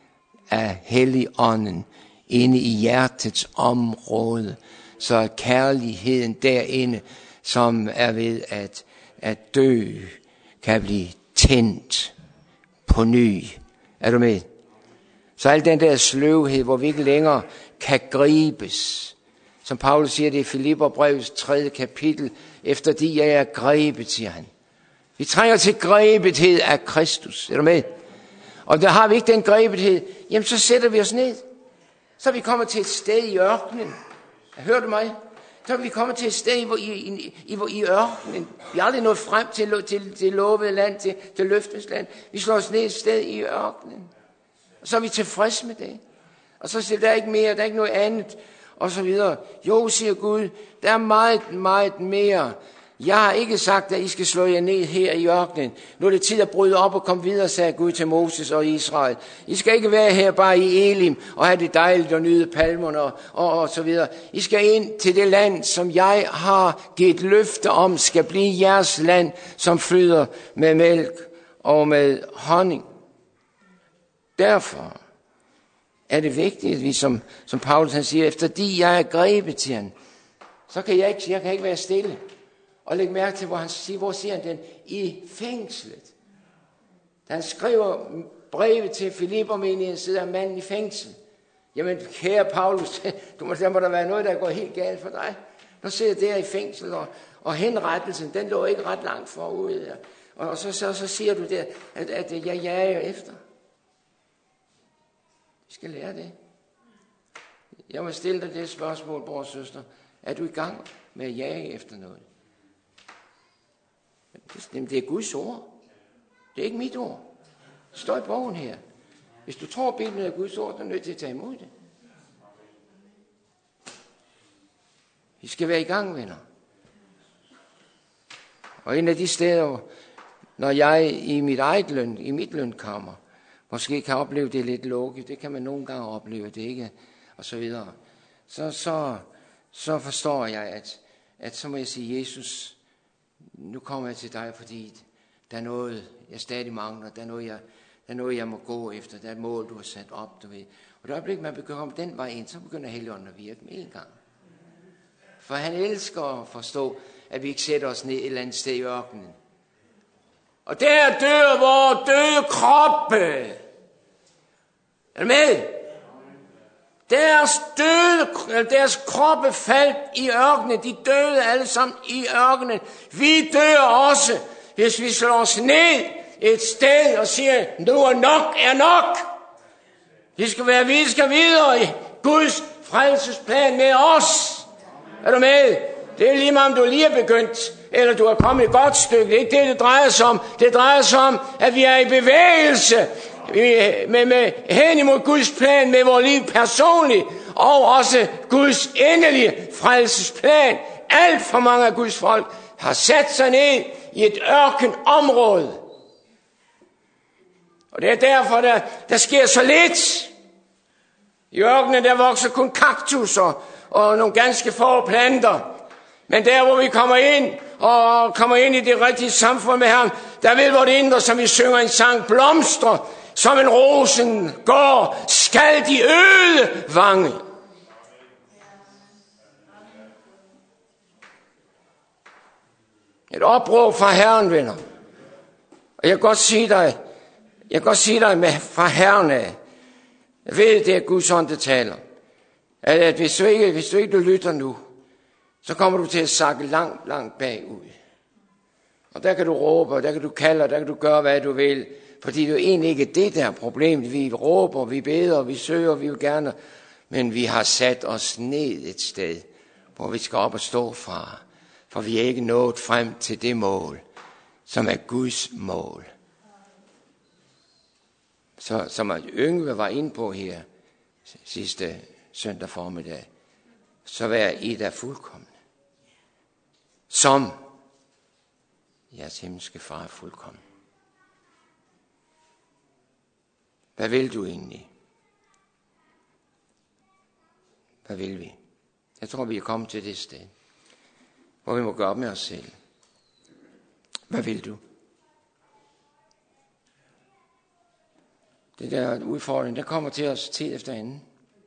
af Helligånden inde i hjertets område, så kærligheden derinde, som er ved at dø, kan blive tændt på ny. Er du med? Så al den der sløvhed, hvor vi ikke længere kan gribes, som Paulus siger det i Filipperbrevets 3. kapitel, efter jeg er grebet, siger han. Vi trænger til grebethed af Kristus. Er du med? Og der har vi ikke den grebethed, jamen så sætter vi os ned. Så vi kommer til et sted i ørkenen. Hører du mig? Så er vi kommet til et sted i ørkenen. Vi er aldrig nået frem til lovede land, til løftens land. Vi slår os ned et sted i ørkenen. Og så er vi tilfreds med det. Og så siger der er ikke mere, der er ikke noget andet. Og så videre. Jo, siger Gud, der er meget, meget mere. Jeg har ikke sagt, at I skal slå jer ned her i ørkenen. Nu er det tid at bryde op og komme videre, sagde Gud til Moses og Israel. I skal ikke være her bare i Elim og have det dejligt og nyde palmerne og så videre. I skal ind til det land, som jeg har givet løfte om, skal blive jeres land, som flyder med mælk og med honning. Derfor er det vigtigt, at vi, som Paulus han siger, fordi jeg er grebet til han, så kan jeg kan ikke være stille. Og læg mærke til, hvor siger han den? I fængslet. Da han skriver brevet til Filippermenigheden, sidder manden i fængsel. Jamen, kære Paulus, der må der være noget, der går helt galt for dig. Nu sidder der i fængsel, og henrettelsen, den lå ikke ret langt forud. Og så siger du der, at jeg jager efter. Vi skal lære det. Jeg må stille dig det spørgsmål, bror og søster. Er du i gang med at jage efter noget? Det er Guds ord. Det er ikke mit ord. Det står i bogen her. Hvis du tror, Bibelen er Guds ord, så er du nødt til at tage imod det. Vi skal være i gang, venner. Og en af de steder, når jeg i mit lønkammer, måske kan opleve det lidt lukket, det kan man nogle gange opleve, det ikke, og så videre. Så forstår jeg, at så må jeg sige, Jesus, nu kommer jeg til dig, fordi der er noget, jeg stadig mangler. Der er noget, jeg må gå efter. Der er et mål, du har sat op. Du ved. Og det øjeblik, man begynder om den vej ind, så begynder Helligånden at virke med en gang. For han elsker at forstå, at vi ikke sætter os ned et eller andet sted i ørkenen. Og der dør vores døde kroppe. Er du med? Deres kroppe faldt i ørkenen. De døde alle sammen i ørkenen. Vi dør også, hvis vi slår os ned et sted og siger, nu er nok. Vi skal videre i Guds frelsesplan med os. Er du med? Det er lige meget, om du lige er begyndt, eller du er kommet et godt stykke. Det er ikke det drejer sig om. Det drejer sig om, at vi er i bevægelse med hen imod Guds plan med vores liv personligt, og også Guds endelige frelsesplan. Alt for mange af Guds folk har sat sig ned i et ørkenområde. Og det er derfor, der sker så lidt. I ørkenen der vokser kun kaktusser og nogle ganske få planter. Men der, hvor vi kommer ind i det rigtige samfund med ham, der vil vort indre, som vi synger en sang, blomstre, som en rosen går, skal de øde vange. Et opråb fra Herren, venner. Og jeg kan godt sige dig med fra Herren af. Jeg ved, det er Guds ånd, der taler. At hvis du ikke lytter nu, så kommer du til at sakke langt, langt bagud. Og der kan du råbe, og der kan du kalde, og der kan du gøre, hvad du vil. Fordi det er jo egentlig ikke det der problem. Vi råber, vi beder, vi søger, vi vil gerne. Men vi har sat os ned et sted, hvor vi skal op og stå fra. For vi er ikke nået frem til det mål, som er Guds mål. Så som Yngve var inde på her sidste søndag formiddag, så vær I der fuldkomne. Som jeres himmelske far er fuldkommen. Hvad vil du egentlig? Hvad vil vi? Jeg tror, vi er kommet til det sted, hvor vi må gøre op med os selv. Hvad vil du? Det der udfordring, der kommer til os tid efter anden.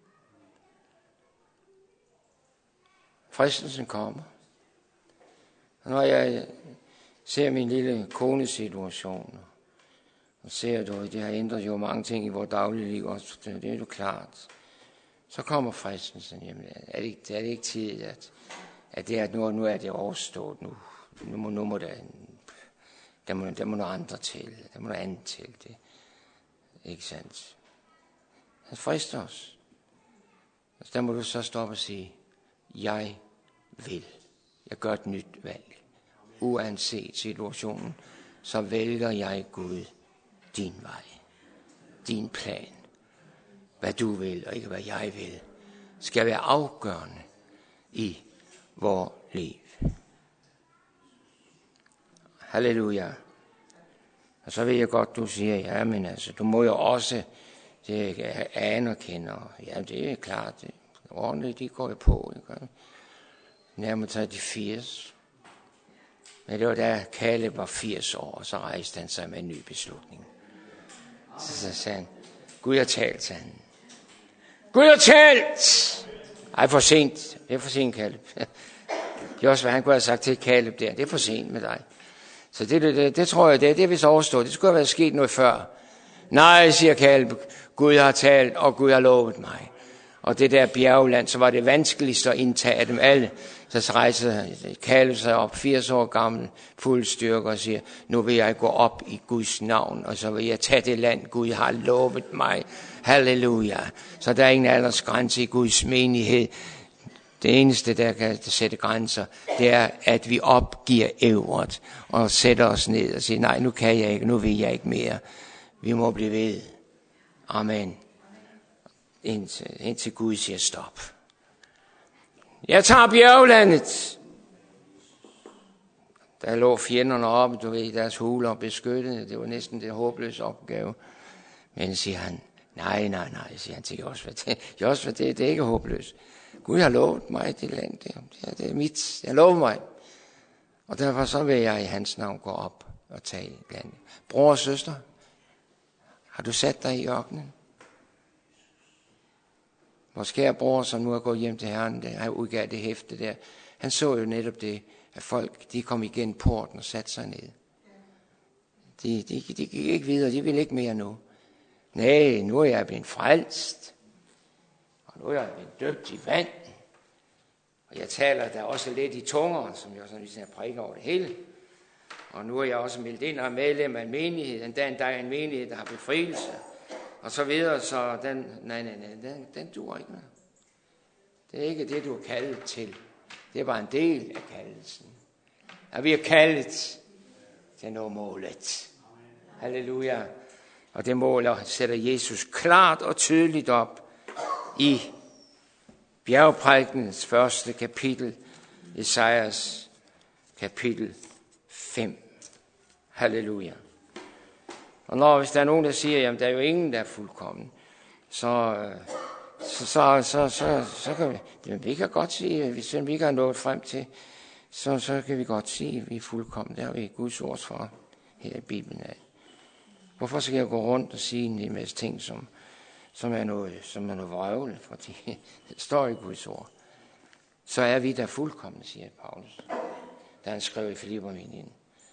Fristelsen kommer. Og når jeg ser min lille kones situation, og ser, at det har ændret jo mange ting i vores daglige liv, også, det er jo klart, så kommer fristelsen. Jamen, er det ikke tid, at nu er det overstået nu? Nu må der må noget andre til. Der må noget andet til det. Ikke sandt? Han frister os. Altså, der må du så stoppe og sige, jeg vil. Jeg gør et nyt valg. Uanset situationen, så vælger jeg Gud din vej. Din plan. Hvad du vil, og ikke hvad jeg vil, skal være afgørende i vores liv. Halleluja. Og så ved jeg godt, du siger, ja, men altså, du må jo også anerkende. Ja, det er klart. Det ordentligt, de går jo på. Ikke? Nærmere taget de 80. Men det var da Caleb var 80 år, og så rejste han sig med en ny beslutning. Så sagde han, Gud har talt, sagde han. Gud har talt! Ej, for sent. Det er for sent, Caleb. Det er også, hvad han kunne have sagt til Caleb der. Det er for sent med dig. Så det tror jeg, det er vist overstået. Det skulle have været sket noget før. Nej, siger Caleb, Gud har talt, og Gud har lovet mig. Og det der bjergland, så var det vanskeligst at indtage af dem alle. Så rejser Caleb sig op, 80 år gammel, fuld styrke, og siger, nu vil jeg gå op i Guds navn, og så vil jeg tage det land, Gud har lovet mig. Halleluja. Så der er ingen aldersgrænse i Guds menighed. Det eneste, der kan sætte grænser, det er, at vi opgiver ævret og sætter os ned og siger, nej, nu kan jeg ikke, nu vil jeg ikke mere. Vi må blive ved. Amen. Indtil Gud siger stop. Jeg tager bjerglandet. Der lå fjenderne oppe, du ved, deres huler beskyttede. Det var næsten det håbløse opgave. Men siger han, nej, siger han til Josva, det er ikke håbløst. Gud har lovet mig det land, det er mit, jeg lover mig. Og derfor så vil jeg i hans navn gå op og tage landet. Bror og søster, har du sat dig i ørkenen? Vores kære bror, som nu er gået hjem til Herren, han udgav det hæfte der, han så jo netop det, at folk, de kom igen porten og satte sig ned. De gik ikke videre, de ville ikke mere nu. Nej, nu er jeg blevet frelst. Og nu er jeg blevet døbt i vand. Og jeg taler der også lidt i tunger, som jeg sådan prikker over det hele. Og nu er jeg også meldt ind og er medlem af en menighed. En dag der er en menighed, der har befrielse. Og så videre, så den duer ikke mere. Det er ikke det, du er kaldet til. Det er bare en del af kaldelsen. Og vi er kaldet til at nå målet. Halleluja. Og det mål sætter Jesus klart og tydeligt op i bjergprædikenens første kapitel, Esajas kapitel 5. Halleluja. Og hvis der er nogen, der siger, jamen der er jo ingen, der er fuldkommen, så kan vi kan godt sige, hvis vi ikke har nået frem til, så kan vi godt sige, at vi er fuldkommen. Der har vi Guds ord for her i Bibelen af. Hvorfor skal jeg gå rundt og sige en masse ting, som er noget vrøvl, fordi det står i Guds ord. Så er vi der fuldkomne, siger Paulus, da han skrev i Filippermenigheden.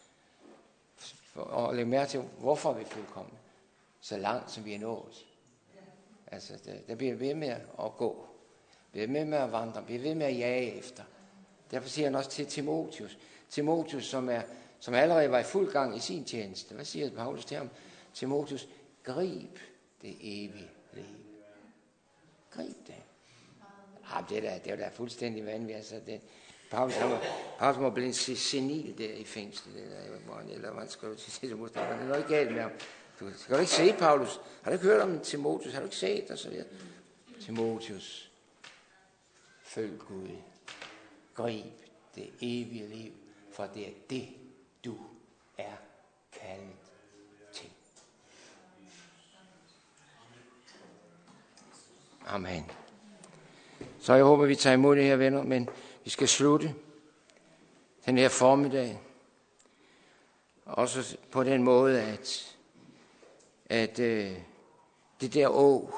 Og læg mærke til, hvorfor er vi fuldkomne? Så langt, som vi er nået. Altså, der bliver ved med at gå. Bliver ved med at vandre. Bliver ved med at jage efter. Derfor siger han også til Timotheus. Timotheus, som allerede var i fuld gang i sin tjeneste. Hvad siger Paulus til ham? Timotheus, grib det evige liv. Grib det. Det er da fuldstændig vanvittigt. Altså, Paulus må blive senil der i fængslet. Eller man skriver til Timotheus. Der er noget galt med ham. Du kan ikke se, Paulus. Har du ikke hørt om Timotheus? Har du ikke set? Og så videre. Timotheus, følg Gud. Grib det evige liv. For det er det, du er kaldet til. Amen. Så jeg håber, vi tager imod det her, venner, men vi skal slutte den her formiddag. Også på den måde, at det der å,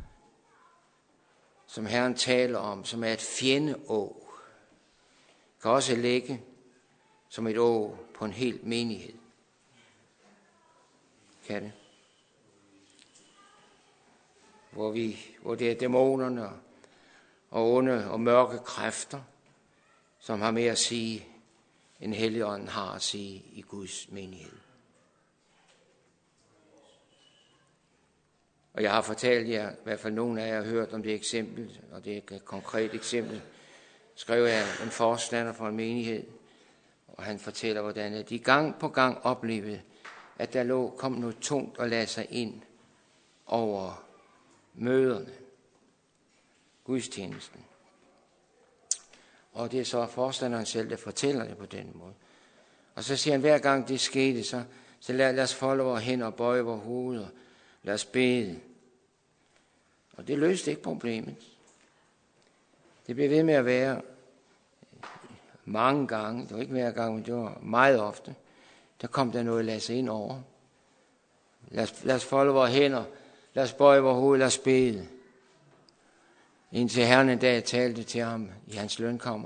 som Herren taler om, som er et fjendeå, kan også ligge som et å på en hel menighed. Kan det? Hvor det er dæmonerne og onde og mørke kræfter, som har mere at sige, end Helligånden har at sige i Guds menighed. Og jeg har fortalt jer, i hvert fald nogle af jer har hørt om det eksempel, og det er et konkret eksempel, skrev jeg en forstander fra en menighed, og han fortæller, hvordan de gang på gang oplevede, at der kom noget tungt og lagde sig ind over møderne, gudstjenesten. Og det er så forstanderen selv, der fortæller det på den måde. Og så siger han, hver gang det skete, så lad os folde vores hænder og bøje vores hoveder. Lad os bede. Og det løste ikke problemet. Det blev ved med at være mange gange. Det var ikke hver gang, men det var meget ofte. Der kom der noget at lade sig ind over. Lad os folde vores hænder. Lad os bøje vores hoved. Lad os bede. Indtil Herren en dag talte til ham i hans lønkammer.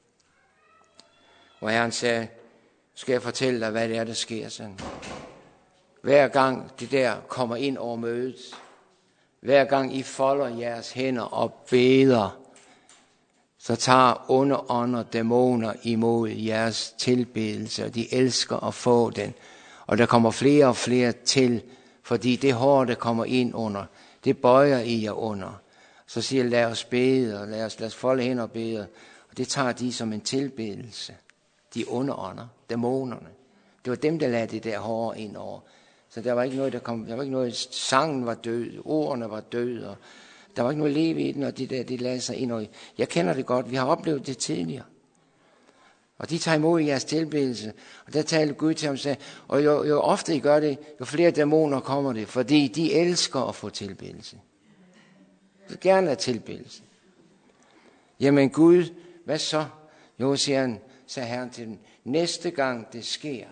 Og Herren sagde, skal jeg fortælle dig, hvad det er, der sker sådan. Hver gang det der kommer ind over mødet, hver gang I folder jeres hænder og beder, så tager onde ånder, dæmoner imod jeres tilbedelse, og de elsker at få den. Og der kommer flere og flere til, fordi det hår, der kommer ind under, det bøjer I jer under. Så siger jeg, lad os bede, og lad os folde hænder og bede. Og det tager de som en tilbedelse. De onde ånder, dæmonerne. Det var dem, der lagde det der hår ind over. Så der var ikke noget, der var ikke noget, sangen var død, ordene var døde, og der var ikke noget liv i den, og de lagde sig ind over. Jeg kender det godt, vi har oplevet det tidligere. Og de tager imod jeres tilbedelse, og der talte Gud til ham og sagde, og jo ofte I gør det, jo flere dæmoner kommer det, fordi de elsker at få tilbedelse. De vil gerne have tilbedelse. Jamen Gud, hvad så? Jo, sagde Herren til dem, næste gang det sker,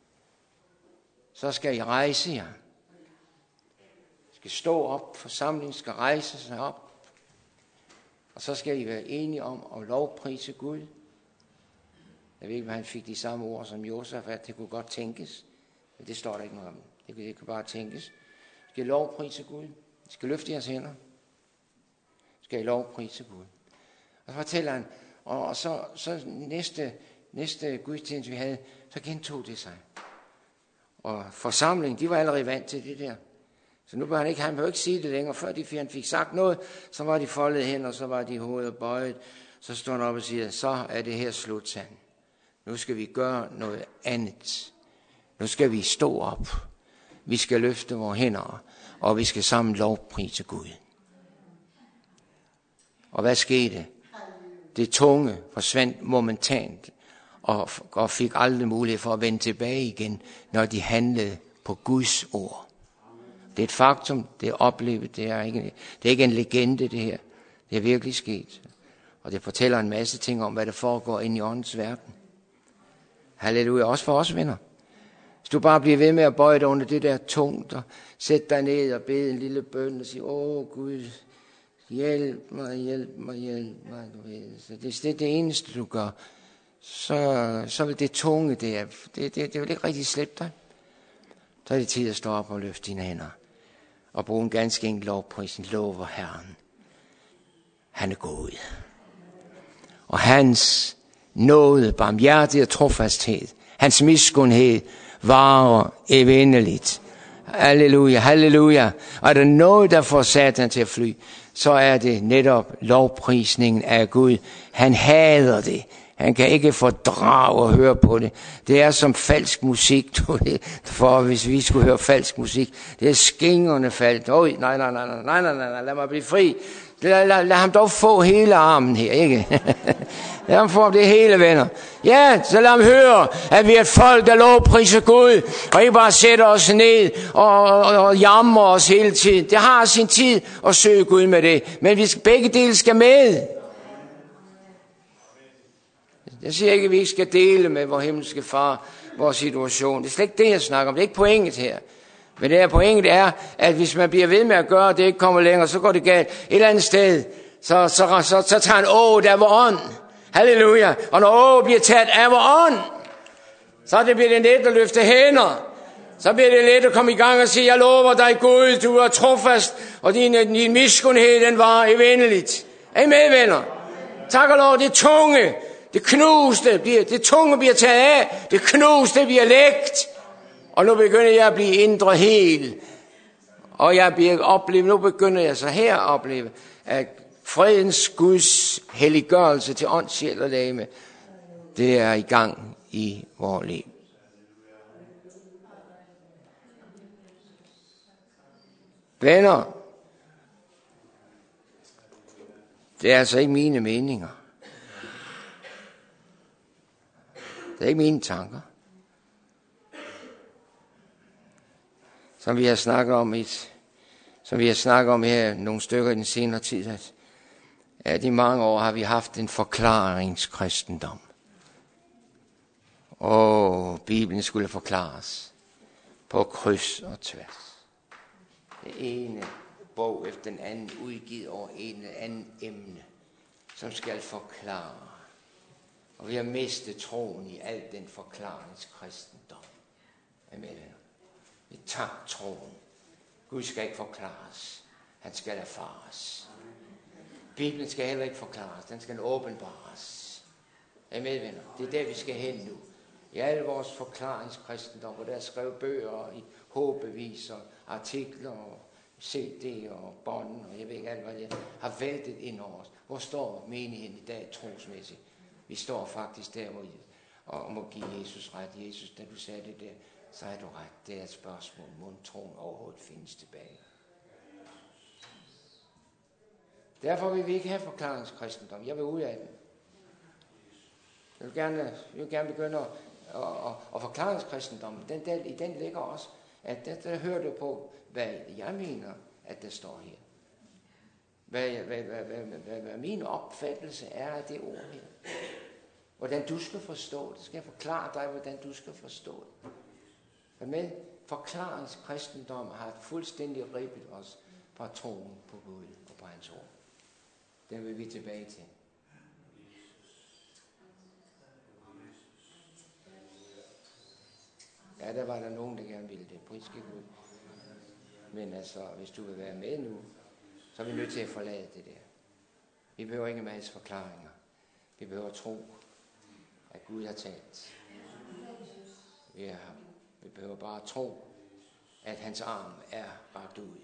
så skal I rejse jer. I skal stå op, forsamlingen skal rejse sig op. Og så skal I være enige om at lovprise Gud. Jeg ved ikke, om han fik de samme ord som Josafat. Det kunne godt tænkes. Men det står der ikke noget om. Det kan bare tænkes. I skal lovprise Gud. I skal løfte jeres hænder. I skal lovprise Gud. Og så fortæller han, og så næste gudstjeneste vi havde, så gentog det sig. Og forsamlingen, de var allerede vant til det der. Så nu han behøver ikke sige det længere. Før han fik sagt noget, så var de foldet hen, og så var de hovedet bøjet. Så stod han op og siger, så er det her slut, sagde han. Nu skal vi gøre noget andet. Nu skal vi stå op. Vi skal løfte vores hænder, og vi skal sammen lovprise Gud. Og hvad skete? Det tunge forsvandt momentant, og fik aldrig mulighed for at vende tilbage igen, når de handlede på Guds ord. Det er et faktum, det er oplevet, det er ikke en legende det her. Det er virkelig sket. Og det fortæller en masse ting om, hvad der foregår inde i åndens verden. Halleluja, også for os venner. Hvis du bare bliver ved med at bøje dig under det der tungt, og sæt dig ned og bede en lille bøn og sige, Gud, hjælp mig. Så det er det eneste, du gør. Så vil det tunge, det vil ikke rigtig slippe dig. Så er det tid at stå op og løfte dine hænder. Og bruge en ganske enkelt lovprisen. Lover Herren. Han er god. Og hans nåde, barmhjertighed og trofasthed, hans miskundhed varer evindeligt. Halleluja, halleluja. Og er der noget, der får Satan til at fly, så er det netop lovprisningen af Gud. Han hader det. Han kan ikke fordrage at høre på det. Det er som falsk musik, for hvis vi skulle høre falsk musik. Det er skingerne faldt. Nej, lad mig blive fri. Lad ham dog få hele armen her, ikke? Lad ham få det hele, venner. Ja, så lad ham høre, at vi er et folk, der lovpriser Gud, og ikke bare sætter os ned og jammer os hele tiden. Det har sin tid at søge Gud med det, men begge dele skal med. Jeg siger ikke, at vi ikke skal dele med vor himmelske far vores situation. Det er slet ikke det, jeg snakker om. Det er ikke pointet her. Men det her pointet er, at hvis man bliver ved med at gøre, og det ikke kommer længere, så går det galt. Et eller andet sted, så tager han der var ånd. Halleluja. Og når bliver taget af vor ånd, så bliver det let at løfte hænder. Så bliver det let at komme i gang og sige, jeg lover dig Gud, du er trofast, og din miskunnhed, den var evindeligt. Er I med, venner? Tak og lov, det tunge, det knuste, det tunge bliver taget af, det knuste bliver lægt. Og nu begynder jeg at blive indre hel. Og nu begynder jeg så her at opleve, at fredens Guds helliggørelse til ånd, sjæl og legeme, det er i gang i vores liv. Venner, det er altså ikke mine meninger. Det er ikke mine tanker. Som vi har snakket om her nogle stykker i den senere tid, at i mange år har vi haft en forklaringskristendom. Bibelen skulle forklares på kryds og tværs. Det ene bog efter den anden udgivet over en eller anden emne, som skal forklare. Og vi har mistet troen i al den forklaringskristendom. Amen. Vi tager troen. Gud skal ikke forklares. Han skal erfares. Bibelen skal heller ikke forklares. Den skal åbenbares. Amen, venner. Det er der, vi skal hen nu. I alle vores forklaringskristendom, hvor der er skrevet bøger i håbeviser, artikler og CD'er og bånd, og jeg ved ikke alt, hvad det har væltet ind over os. Hvor står menigheden i dag trosmæssigt? Vi står faktisk der og må give Jesus ret. Jesus, da du sagde det der, så er du ret. Det er et spørgsmål, må troen overhovedet findes tilbage. Derfor vil vi ikke have forklaringskristendom. Jeg vil ud af den. Jeg vil gerne begynde at forklaringskristendom. I den ligger også, at der hører du på, hvad jeg mener, at der står her. Hvad min opfattelse er af det ord her. Hvordan du skal forstå det. Skal jeg forklare dig, hvordan du skal forstå det. Men forklaringskristendom har fuldstændig ribbet os fra troen på Gud og på hans ord. Den vil vi tilbage til. Ja, der var der nogen, der gerne ville det. Priske Gud. Men altså, hvis du vil være med nu, så er vi nødt til at forlade det der. Vi behøver ikke en masse forklaringer. Vi behøver at tro, at Gud har talt. Vi behøver bare at tro, at hans arm er rakt ud.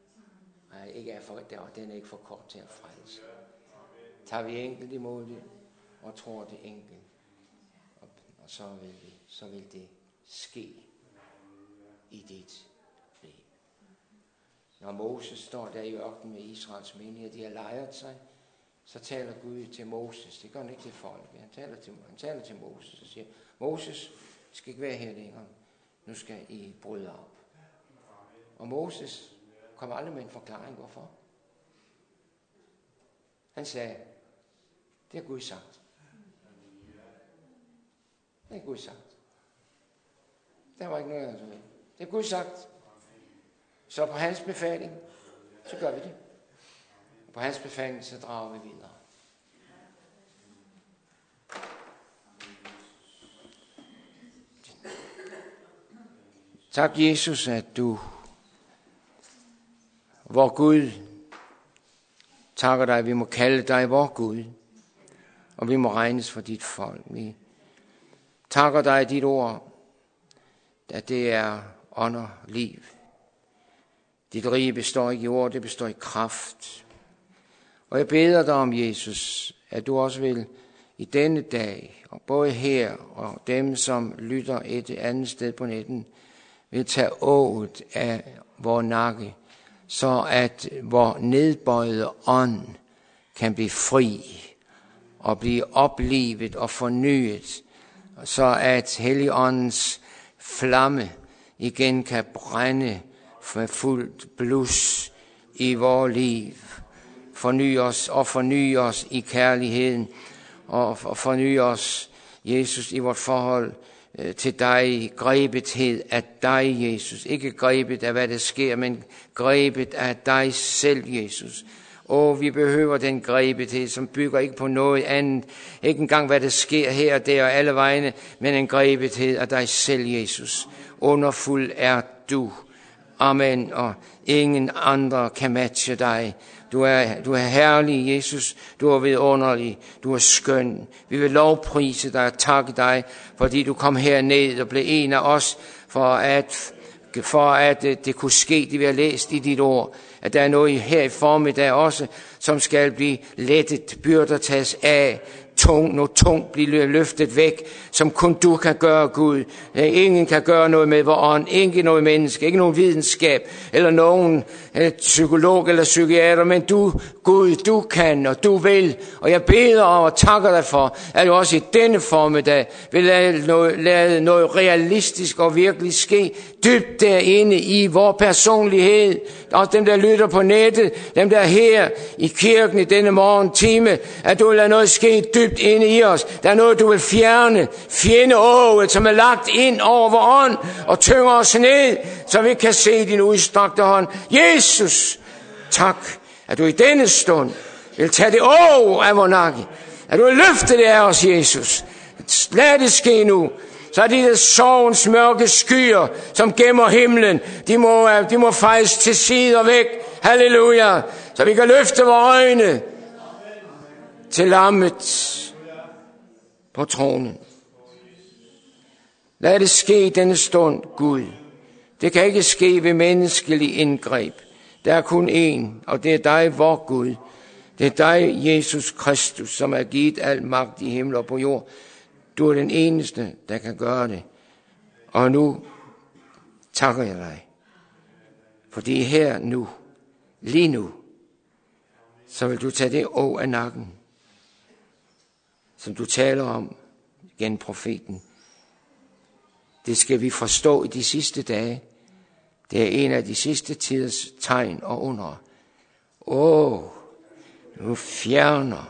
Den er ikke for kort til at frelse. Tager vi enkelt imod det, og tror det enkelt, og så vil det ske i dit liv. Når Moses står der i ørkenen med Israels menighed, de har lejret sig, så taler Gud til Moses. Det gør han ikke til folk. Han taler til Moses og siger, Moses skal ikke være her længere. Nu skal I bryde op. Og Moses kom aldrig med en forklaring, hvorfor. Han sagde, det har Gud sagt. Det er Gud sagt. Der var ikke noget andet. Det er Gud sagt. Så på hans befaling, så gør vi det. Og på hans befaling, så drager vi videre. Tak Jesus, at du, vor Gud, takker dig, vi må kalde dig vor Gud, og vi må regnes for dit folk. Vi takker dig dit ord, at det er ånd og liv. Dit rige består ikke i ord, det består i kraft. Og jeg beder dig om, Jesus, at du også vil i denne dag, og både her og dem, som lytter et andet sted på netten, vil tage åget af vor nakke, så at vor nedbøjede ånd kan blive fri og blive oplivet og fornyet, så at Helligåndens flamme igen kan brænde for fuldt blus i vores liv. Forny os i kærligheden og forny os Jesus, i vort forhold til dig, grebethed af dig, Jesus. Ikke grebet af, hvad der sker, men grebet af dig selv, Jesus. Vi behøver den grebethed, som bygger ikke på noget andet. Ikke engang, hvad der sker her og der og alle vegne, men en grebethed af dig selv, Jesus. Underfuld er du. Amen. Og ingen andre kan matche dig. Du er herlig, Jesus. Du er vidunderlig. Du er skøn. Vi vil lovprise dig og takke dig, fordi du kom herned og blev en af os, for at det kunne ske, det vi har læst i dit ord. At der er noget her i formiddag også, som skal blive lettet, byrder tages af, noget tungt bliver løftet væk, som kun du kan gøre, Gud. Ingen kan gøre noget med vor ånd, ikke noget menneske, ikke nogen videnskab, eller nogen psykolog eller psykiater, men du, Gud, du kan, og du vil. Og jeg beder og takker dig for, at du også i denne formiddag vil lade noget realistisk og virkelig ske dybt derinde i vor personlighed. Også dem, der lytter på nettet, dem, der er her i kirken i denne morgentime, at du vil lade noget ske dybt inde i os. Der er noget, du vil fjerne. Fjendeåget, som er lagt ind over vor ånd og tynger os ned, så vi kan se din udstrakte hånd. Jesus, tak, at du i denne stund vil tage det af vor nakke. At du vil løfte det af os, Jesus. Lad det ske nu. Så er de der sorgens mørke skyer, som gemmer himlen, de må fejres til side og væk. Halleluja. Så vi kan løfte vores øjne til lammet på tronen. Lad det ske i denne stund, Gud. Det kan ikke ske ved menneskelig indgreb. Der er kun én, og det er dig, vor Gud. Det er dig, Jesus Kristus, som er givet al magt i himmel og på jord. Du er den eneste, der kan gøre det. Og nu takker jeg dig. Fordi her nu, lige nu, så vil du tage det af nakken, som du taler om gennem profeten. Det skal vi forstå i de sidste dage. Det er en af de sidste tiders tegn og under. Nu fjerner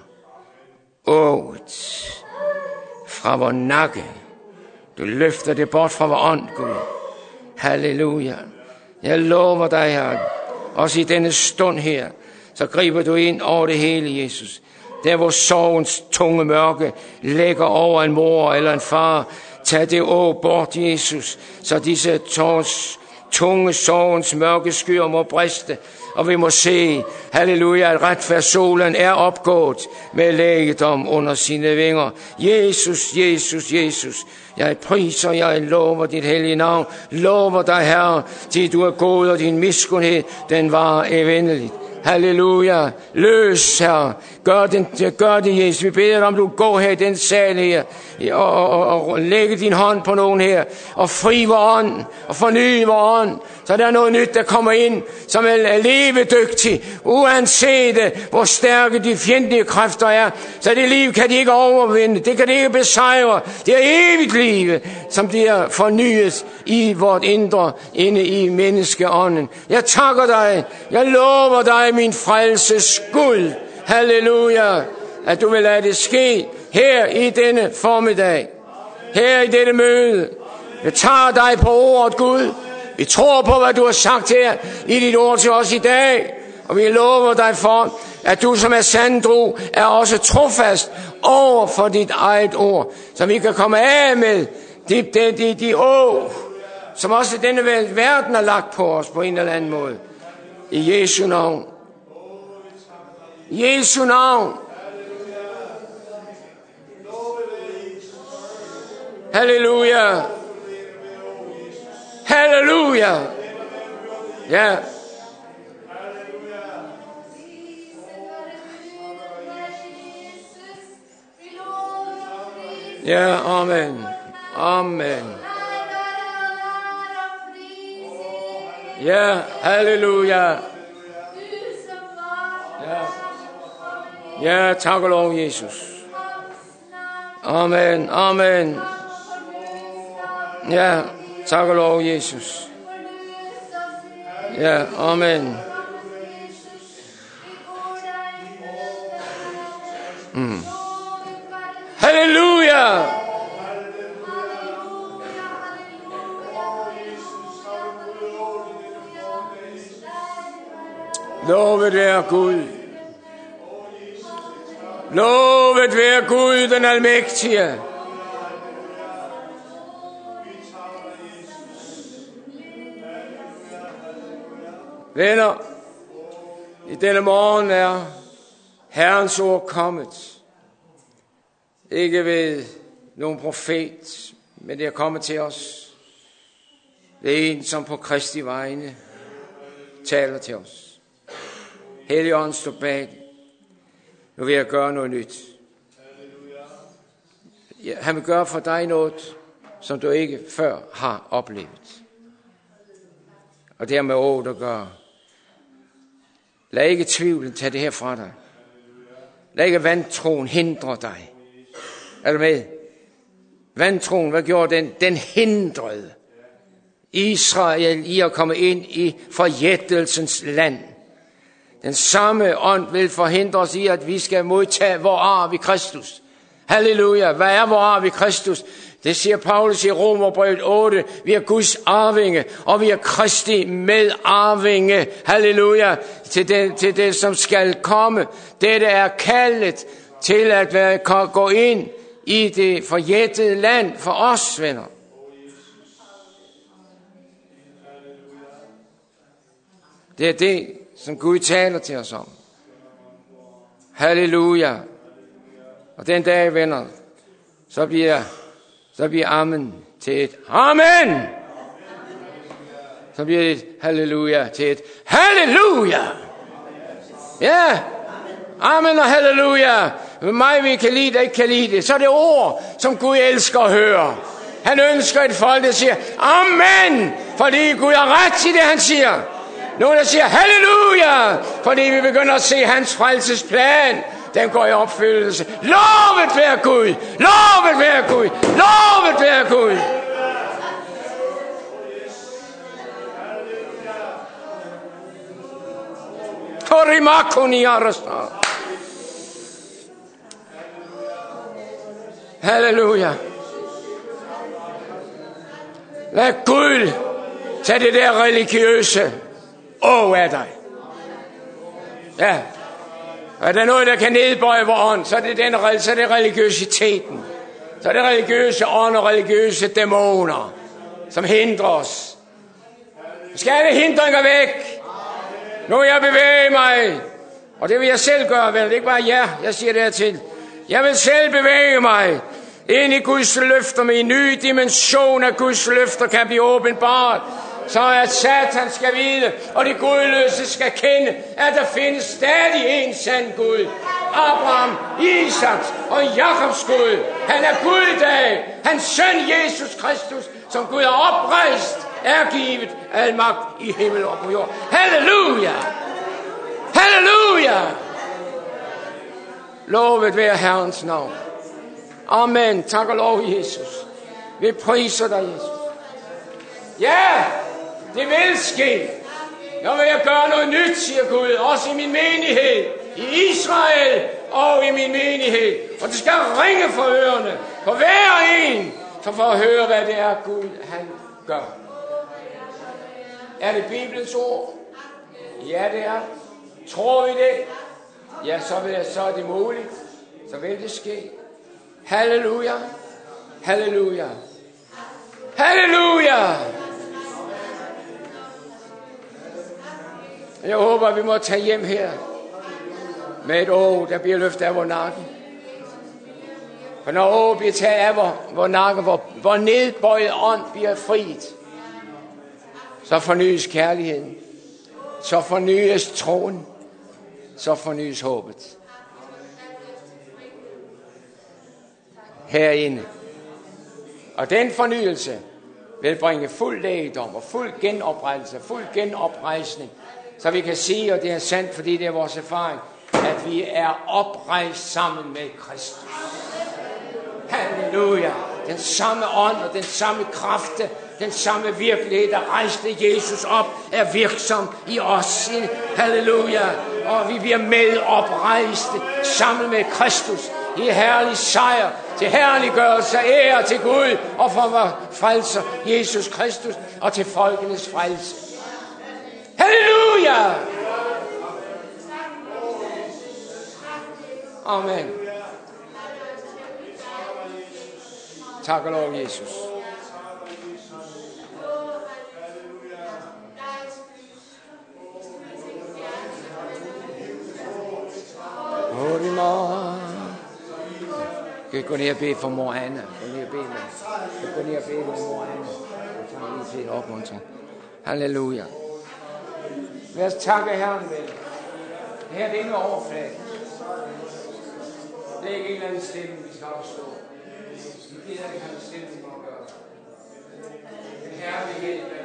ået fra vor nakke. Du løfter det bort fra vor ånd, Gud. Halleluja. Jeg lover dig, Herre, også i denne stund her, så griber du ind over det hele, Jesus. Der hvor sorgens tunge mørke lægger over en mor eller en far, tag det bort, Jesus, så disse tunge sorgens mørke skyer må briste, og vi må se, halleluja, at retfærdssolen er opgået med lægedom under sine vinger. Jesus, Jesus, Jesus. Jeg priser, jeg lover dit hellige navn. Lover dig, Herre, til du er god, og din miskundhed, den var evindeligt. Halleluja. Løs, Herre. Gør det, Jesus. Vi beder om, du går her i den sal her, og lægge din hånd på nogen her, og fri vor ånd, og forny vor ånd, så der er noget nyt, der kommer ind, som er levedygtig, uanset hvor stærke de fjendtlige kræfter er. Så det liv kan de ikke overvinde, det kan de ikke besejre. Det er evigt liv, som bliver fornyet i vort indre, inde i menneskeånden. Jeg takker dig, jeg lover dig, min frelses Gud, halleluja, at du vil lade det ske her i denne formiddag, her i dette møde. Vi tager dig på ordet, Gud. Vi tror på, hvad du har sagt her i dit ord til os i dag. Og vi lover dig for, at du som er sandro, er også trofast over for dit eget ord. Så vi kan komme af med de som også denne verden har lagt på os på en eller anden måde. I Jesu navn. Jesu navn. Halleluja. Halleluja. Ja. Ja, amen. Amen. Ja, halleluja. Ja. Ja, tak og lov, Jesus. Amen, amen. Ja, tak og lov, Jesus. Ja, amen. Halleluja. Lovet være Gud. Lovet være Gud, den almægtige. Venner, i denne morgen er Herrens ord kommet. Ikke ved nogen profet, men det er kommet til os. Det er en, som på Kristi vegne taler til os. Helligånden står bag. Nu vil jeg gøre noget nyt. Han vil gøre for dig noget, som du ikke før har oplevet. Og det er med ord at gøre. Lad ikke tvivlen tage det her fra dig. Lad ikke vantroen hindre dig. Er du med? Vantroen, hvad gjorde den? Den hindrede Israel i at komme ind i forjættelsens land. Den samme ånd vil forhindre os i, at vi skal modtage vor arv i Kristus. Halleluja. Hvad er vor arv i Kristus? Det siger Paulus i Romerbrevet 8. Vi er Guds arvinge, og vi er Kristi medarvinge. Halleluja. Til det, som skal komme. Dette er kaldet til at gå ind i det forjættede land for os, venner. Det er det, som Gud taler til os om. Halleluja. Og den dag, venner, så bliver amen til et amen. Så bliver det et halleluja til et halleluja. Ja, amen og halleluja. Mig vi kan lide, der ikke kan lide det. Så er det ord, som Gud elsker at høre. Han ønsker et folk, der siger amen, fordi Gud har ret i det, han siger. Nogen, der siger halleluja, fordi vi begynder at se hans frelsesplan. Den går i opfyldelse. Lovet være Gud! Lovet være Gud! Lovet være Gud! Halleluja! Lad Gud tage det der religiøse af dig. Ja. Er der noget, der kan nedbøje vor ånd, så er det religiøsiteten. Så er det religiøse ånd og religiøse dæmoner, som hindrer os. Skal alle hindringer væk? Nu vil jeg bevæge mig. Og det vil jeg selv gøre, vel? Det er ikke bare jer, jeg siger det her til. Jeg vil selv bevæge mig ind i Guds løfter med en ny dimension af Guds løfter kan blive åbenbart. Så at Satan skal vide, og de gudløse skal kende, at der findes stadig en sand Gud. Abraham, Isaks og Jakobs Gud. Han er Gud i dag. Hans søn Jesus Kristus, som Gud har oprejst, er givet al magt i himmel og på jord. Halleluja! Halleluja! Lovet være Herrens navn. Amen. Tak og lov, Jesus. Vi priser dig, Jesus. Ja, det vil ske. Jeg vil gøre noget nyt, siger Gud, også i min menighed, i Israel og i min menighed. Og det skal ringe for ørerne, for hver en, for at høre, hvad det er, Gud han gør. Er det Bibelens ord? Ja, det er. Tror vi det? Ja, så er det muligt. Så vil det ske. Halleluja. Halleluja. Halleluja. Jeg håber, at vi må tage hjem her med et år, der bliver løftet af vor nakken. For når året bliver taget af vor nakken, hvor nedbøjet ånd bliver friet, så fornyes kærligheden, så fornyes troen, så fornyes håbet. Herinde. Og den fornyelse vil bringe fuld lægedom og fuld genoprettelse, fuld genoprejsning, så vi kan sige, og det er sandt, fordi det er vores erfaring, at vi er oprejst sammen med Kristus. Halleluja. Den samme ånd og den samme kraft, den samme virkelighed, der rejste Jesus op, er virksom i os. Halleluja. Og vi bliver med oprejste sammen med Kristus i herlig sejr, til herliggørelse, ære til Gud og for vores frelser Jesus Kristus og til folkenes frelse. Halleluja! Amen. Tak og lov, Jesus. Kan I gå ned og bede for mor Anne? Gå ned og bede med. Gå ned og bede med mor Anne. Jeg tager lige til en opmuntring. Halleluja. Lad os takke Herren vel. Det her det er ikke overfladen. Det er ikke en eller anden stemme, vi skal opstå. Det er ikke en stemme, vi må gøre. Det er kærlighed.